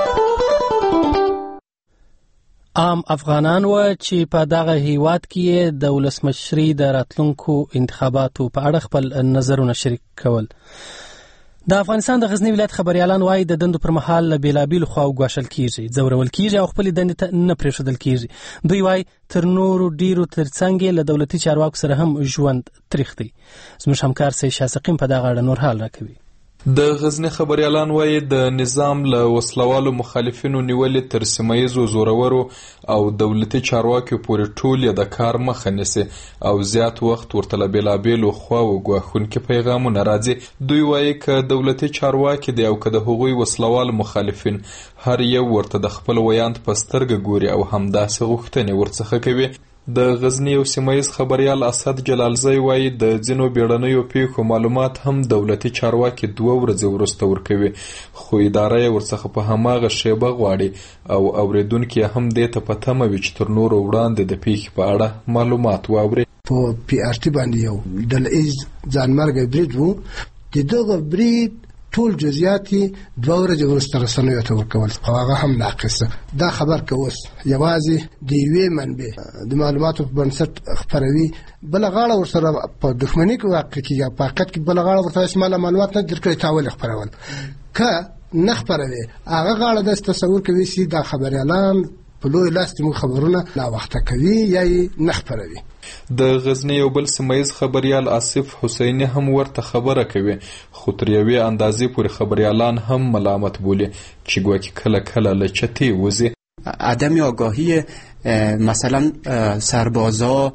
عام افغانان و چې په دغه هیواد کې د ولسمشري د راتلونکو انتخاباتو په اړه خپل نظرونه شریک کول. د افغانستان د غزنی ولایت خبريالان وايي د دندو پر مهال له بیلابیل خواو ګواښل کیږي، ځورول کیږي او خپل دندې ته نه پرېښودل کیږي. دوی وايي تر نورو ډیرو ترڅنګ له دولتي چارواکو سره هم ژوند تریخ دی. زموږ همکار سي شاسقین په دغه اړه نور حال راکوي.
د غزنی خبريالان وايي د نظام له وسلوالو مخالفینو نیولې تر سیمایزو زورورو او دولتي چارواکو پورې ټول د کار مخه نیسي او زیات وخت ورته له بیلابیلو خواو ګواښونکي پیغامونه راځي. دوی وايي که دولتي چارواکي دی او که د هغوی وسلوال مخالفین هر یو ورته د خپل ویاند په سترګه ګوري او همداسې غوښتنې ورڅخه کوي. د غزنی یو سیمایز خبريال اسد جلالزی وايي د ځینو بیړنیو پیښو معلومات هم دولتي چارواکي دوه ورځې وروسته ورکوي، خو اداره یې ورڅخه په هماغه شیبه غواړي او اوریدونکي هم دې ته په تمه وي چې تر نورو وړاندې د پیښې په اړه معلومات واوري.
په پی آر ټي باندې یو ډلهییز ځانمرګی برید و، د دغه برید ټول جزئیات دوه ورځې وروسته رسنیو ته ورکول او هغه هم ناقصه. دا خبر که اوس یوازې د یوې منبع د معلوماتو په بنسټ خپروي، بله غاړه ورسره په دښمني کې واقع کېږي، په حقیقت کې بله غاړه ورته وایي ماله معلومات نه درکړی تا ولې خپرول. که نه خپروي هغه غاړه داسې تصور کوي چې دا خبریالان په لوی لاس کې موږ خبرونه ناوخته کوي یا یې نه خپروي.
د غزنی یو بل سیمایز خبريال آصف حسینی هم ورته خبره کوي، خو تر یوې اندازې پورې خبریالان هم ملامت بولي چې ګواکې کله کله له چتې وځي.
عدم آگاهی مثلا سربازا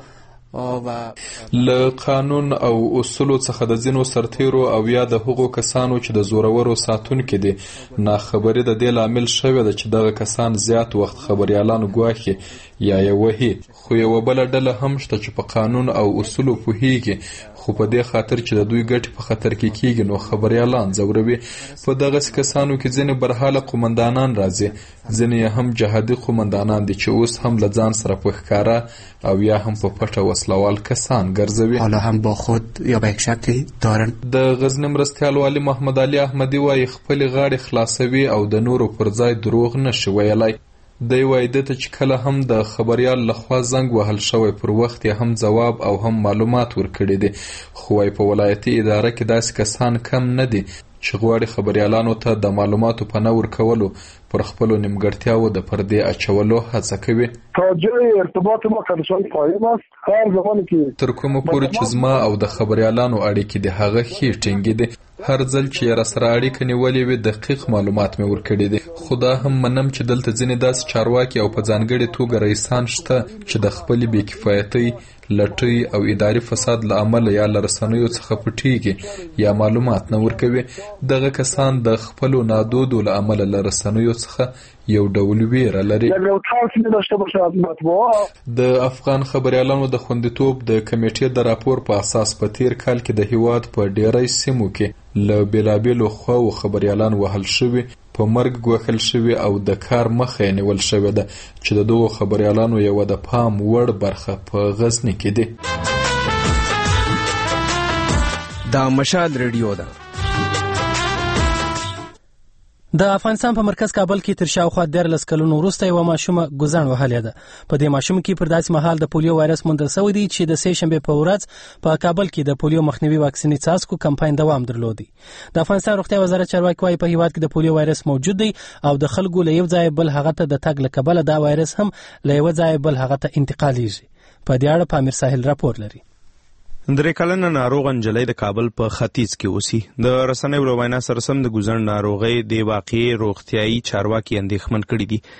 له قانون او اصولو څخه د ځینو سرتیرو او یا د هغو کسانو چې د زورورو ساتونکي دي ناخبري د دې لامل شوې ده چې دغه کسان زیات وخت خبریالانو ګواښي یا یې وهي. خو یوه بله ډله هم شته چې په قانون او اصولو پوهیږي، خو په دې خاطر چې د دوی ګټې په خطر کې کیږي نو خبریالان ځوروي. په دغسې کسانو کې ځینې برحاله قومندانان راځي، ځینې هم جهادي قومندانان دي چې اوس هم له ځان سره په ښکاره او یا هم په پټه وسلوال کسان ګرځوي.
حالا هم با خود یا به یک شکلی دارن.
د غزنی مرستیال والی محمد علي احمدي وايي خپل غاړې خلاصوي او د نورو پر ځای دروغ نشي ویلای. دی وايي دته چې کله هم د خبريال لخوا زنګ وهل شوی پر وخت یې هم ځواب او هم معلومات ورکړي دي، خو وايي په ولایتي اداره کې داسې کسان کم نه دي چې غواړي خبریالانو ته د معلوماتو په نه ورکولو پر خپلو نیمګړتیاوو د پردې اچولو هڅه کوي.
توجه ارتباط ما کنشان قائم است هر زمانی که
تر کومه پورې چې زما او د خبریالانو اړیکې د هغه ښې ټینګې دي، هر ځل چې یې راسره اړیکه نیولې وي دقیق معلومات مې ورکړي دي. خو دا هم منم چې دلته ځینې داسې چارواکي او په ځانګړې توګه رئیسان شته چې د خپلې بې کفایتۍ، لټۍ او اداري فساد له امله یا له رسنیو څخه پټیږي یا معلومات نه ورکوي. دغه کسان د خپلو نادودو له امله له رسنیو څخه یو ډول ویره لري. د افغان خبریالانو د خوندیتوب د کمیټې د راپور په اساس په تیر کال کې د هیواد په ډیری سیمو کې له بیلابیلو خواو خبریالان وهل شوي، په مرګ ګوښل شوي او د کار مخه یې نیول شوې ده چې د دغو خبریالانو یوه د پام وړ برخه په غزني کې ده.
دا مشال ریډیو ده.
د افغانستان په مرکز کابل کې تر شاوخوا دیارلس کلونو وروسته یوه ماشومه ګوزڼ وهلې ده. په دې ماشوم کې پر داسې مهال د پولیو وایرس موندل شوی دی چې د سې شنبې په ورځ په کابل کې د پولیو مخنیوي واکسیني څاڅکو کمپاین دوام درلودي. د افغانستان روغتیا وزارت چارواکي وايي په هیواد کې د پولیو وایرس موجود دی او د خلکو له یو ځای بل هغه ته د تګ له کبله دا وایرس هم له یو ځای بل هغه ته انتقالیږي. په دې اړه پامیر ساحل راپور لري.
درې کلنه ناروغ نجلۍ د کابل په ختیځ کې اوسي. د رسنیو له وینا سره سم د ګوزڼ ناروغۍ د واقعي روغتیايي چارواکي اندېښمن کړي دي.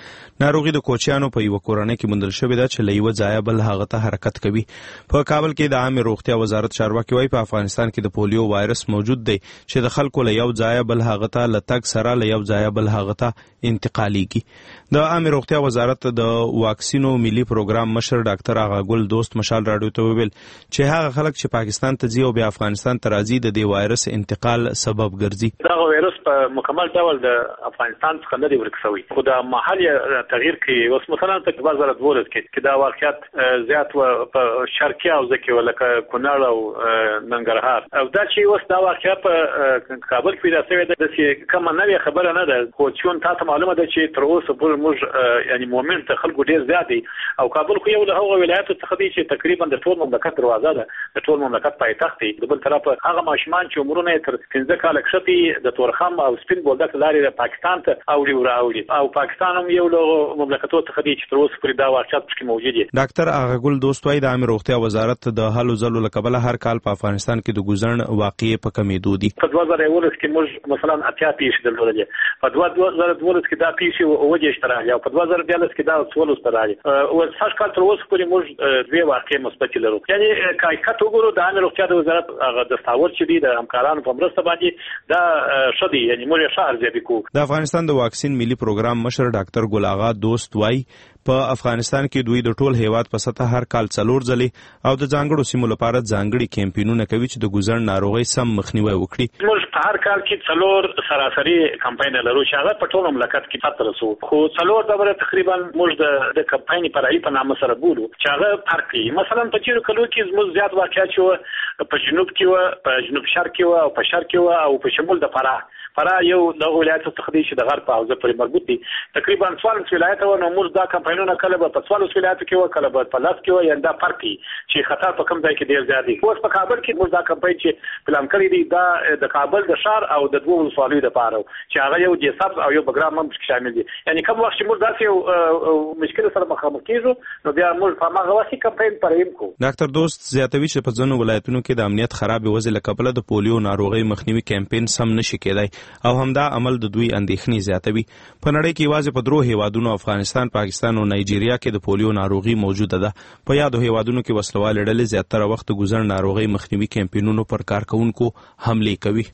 ناروغي د کوچیانو په یو کورنۍ کې موندل شوې ده چې له یو ځایه بل هغه ته حرکت کوي. په کابل کې د عامه روغتیا وزارت چارواکي وايي په افغانستان کې د پولیو وایرس موجود دی چې د خلکو له یو ځایه بل هغه ته له تګ سره له یو ځایه بل هغه ته انتقالیږي. د عامه روغتیا وزارت د واکسینو ملي پروګرام مشر ډاکټر آغاګل دوست مشال راډیو ته ویل چې هغه خلک چې پاکستان ته ځي او بیا افغانستان ته راځي د دې وایرس انتقال سبب ګرځي.
دا وایرس په مکمل ډول د افغانستان څخه نه دی ورکسوي خو د محلي تغییر کې اوس مثلا په دوه زره دولس کې دا واقعیت زیات و په شرقي او ځکه ولکه کونړ او ننګرهار او دا چې اوس دا واقعیت په کابل کې دا څه ده چې کومه نوې خبره نه ده خو چې تاسو معلومه ده چې تر اوسه پورې موږ یعنی مومنت خلکو ډیر زیات دي او کابل خو یو له هغو ولایتو څخه دی چې تقریبا د ټول مملکت دروازه ده د ټول مملکت پایتخت دی. د بل طرف هغه ماشومان چې عمرونه تر پنځه کاله کښتي د تورخم او سپین بولدک لارې د پاکستان ته اوړي وراوړي او پاکستان هم یو له مملکتو څخه دی چې تر اوسه پورې دا واقعیت پکې موجود دي.
ډاکټر آغاګل دوست وايي د عامه روغتیا وزارت د هلو ځلو له کبله هر کال په افغانستان کې د ګوزړن واقعې په کمیدو دي.
په دوه زره یولس کې موږ مثلا اتیا پیښې درلودې په دوه زره دولس کې دا پیښې وجه اشتراک او په دوه زره دیارلس کې دا څولس راځي او هر کال تر اوسه پورې موږ دوه واقعې مثبت لرو. یعنی کایکټ وګورو د عامه روغتیا د وزارت هغه د تاور چې دی د همکارانو په مرسته باندې دا شدي یعنی موږ ښه ارزیابي کوو.
د افغانستان د واکسین ملي پروګرام مشر ډاکټر ګل آغا دوست وايي په افغانستان کې دوی د ټول هیواد په سطح هر کال څلور ځلې او د ځانګړو سیمو لپاره ځانګړي کمپاینونه کوي چې د ګوزړن ناروغۍ سم مخنیوي وکړي.
موږ په هر کال کې څلور سراسري کمپاین لرو چې هغه په ټول مملکت کې پاتې رسو خو څلور دغه تقریبا موږ د د کمپاین پرای په نامه سره بولو چې هغه فرق کوي. مثلا په چیرې کلو کې موږ زیات واقعیت شو په جنوب کې و په جنوب شرق کې و او په شرق کې و او په شمول د فراه فرا یو د ولایت څخه دی چې د غرب حوزه پورې مربوط دي تقریبا څوارلس ولایت او نو موږ دا کمپاینونه کله په څوارلس ولایت کې و کله په لاس کې و یا دا فرق کوي چې خطر په کوم ځای کې ډیر زیات دي. اوس په کابل کې موږ دا کمپاین چې پلان کړی دی دا د کابل د شهر او د دوه ولسوالیو د پاره چې هغه یو د سب او یو بګرام هم شامل دي. یعنی کوم وخت چې موږ داسې یو مشکل سره مخامخ کیږو نو بیا موږ په هغه وخت کمپاین پرېم کو.
ډاکټر دوست زیاتوي چې په ځینو ولایتونو کې د امنیت خراب وضع لکبله د پولیو ناروغي مخنیوي کمپاین سم نشي کېدای او همدا عمل د دوی اندېښنې زیاتوي. په نړۍ کې یوازې په درو هیوادونو افغانستان، پاکستان او نایجیریا کې د پولیو ناروغي موجوده ده. په یادو هیوادونو کې وسلوالې ډلې زیاتره وخت د ګوزړ ناروغي مخنیوي کمپاینونو پر کارکونکو حملې کوي.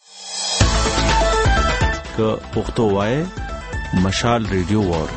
که پښتو وای مشال ریډیو وار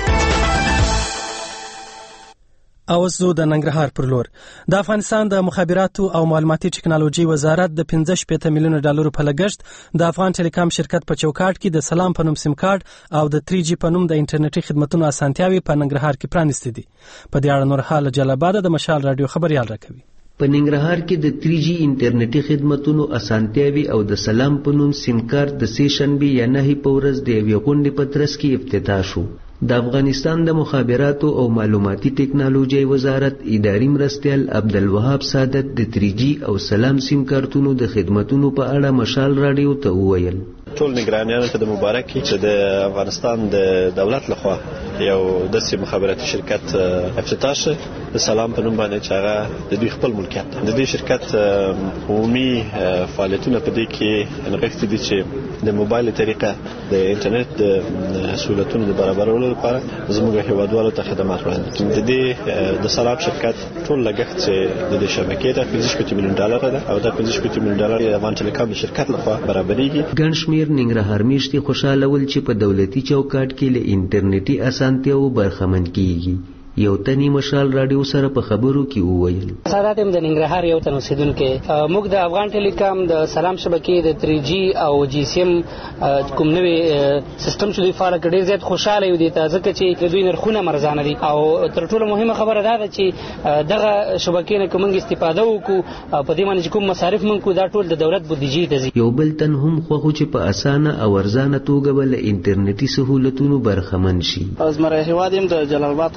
اوس زو د ننګرهار پر لور. د افغانستان د مخابراتو او معلوماتي ټکنالوژي وزارت د پنځه شپېته میلیونه ډالرو په لګښت د افغان ټیلیکام شرکت په چوکاټ کې د سلام په نوم سیم کارت او د تری جی په نوم د انټرنیټي خدماتو اسانتیاوي په ننګرهار کې پرانیستې دي. په دې اړه نور حال جلال آباد د مشال رادیو خبريال راکوي.
په ننګرهار کې د تری جی انټرنیټي خدماتو اسانتیاوي او د سلام په نوم سیم کارت د سیشن بي یا نه په ورځ د یوې غونډې په ترڅ کې افتتاح شو. د افغانستان د مخابراتو او معلوماتي ټکنالوژي وزارت اداري مرستیال عبدالوهاب سعادت د تری جی او سلام سیم کارتونو د خدماتونو په اړه مشال رادیو ته وویل.
ټول نگرانیانو ته د مبارک چې د افغانستان د دولت لخوا یو داسې مخابراتي شرکت افتتاح شو د سلام په نوم باندې چې هغه د دوی خپل ملکیت د دې شرکت عمومي فعالیتونه په دې کې نغښتي دي چې د موبایل طریقه د انټرنیټ د سہولتونو د برابرولو لپاره زموږ هیوادوالو ته خدمات وړاندې کوي. د دې د سلام شرکت ټول لګښت چې د دې شبکې ته پنځه شپېته میلیون ډالر ده او دا پنځه شپېته میلیون ډالر د افغان ټیلیکام شرکت لخوا برابرېږي.
ګڼ شمېر ننګرهار میشتي خوشاله ول چې په دولتي چوکاټ کې له انټرنیټي اسانتیاو برخمن کیږي. یو تنی مشال رادیو سره په خبرو کې وویل.
ساداتم د ننګرهار یو تن اوسیدونکو موږ د افغان ټیلیکام د سلام شبکې د تری جی او جی سیم کوم نوې سیستم چې دوی فعال کړي زیات خوشاله یو دي ځکه چې دوی نرخونه مرزانه دي او تر ټولو مهمه خبره دا ده چې دغه شبکې نه کوم استفاده وکړو په دې باندې کوم مصارف منکو دا ټول د دولت بودیجې ته ځي.
یو بل تن هم خو چې په اسانه او ارزانه توګه بل انټرنیټي سہولتونو برخمن شي.
از مره هوادیم د جلال آباد ښار یو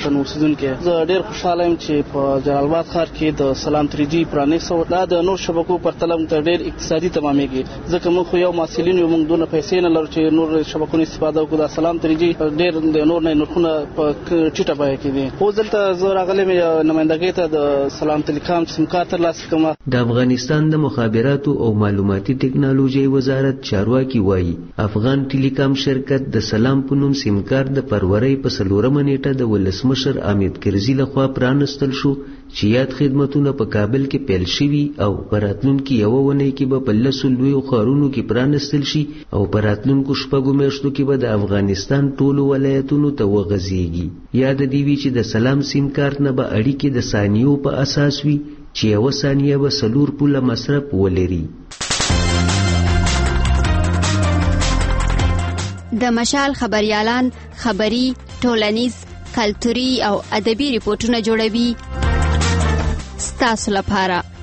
وطن اوسیدونکو زه ډیر خوشاله یم چې په جلال آباد ښار کې د سلام تری جی پرانیسو دا د نور شبکو پر تلم ته ډیر اقتصادي تمامېږي ځکه موږ خو یو محصلین یو موږ دونه پیسې نه لرو چې نور شبکو استفاده وکړو. د سلام تری جی ډیر د نور نه نرخونه په ټیټه بیه کې دي. خو دلته زه راغلم نمائندګۍ ته د سلام ټلیکام سیم کارت ترلاسه کوم.
د افغانستان د مخابراتو او معلوماتي ټکنالوژي وزارت چارواکي وایي افغان ټلیکام شرکت د سلام په نوم سیم کارت د فروری په څلورمه نیټه د ولسمشر حامد کرزي لخوا پرانستل شو چې یاد خدمتونه په کابل کې پیل شوي او په راتلونکي یوه اونۍ کې به په لسو لویو ښارونو کې پرانستل شي او په راتلونکو شپږو میاشتو کې به د افغانستان ټولو ولایتونو ته وغځېږي. یاد دې وي چې د سلام سیم کارت نه به اړیکې د ثانیو په اساس وي چې یوه ثانیه به څلور پوله مصرف ولري.
د مشال خبريالان خبري، ټولنیز، کلتوري او ادبي ریپورتونه جوړوي ستاسو لپاره.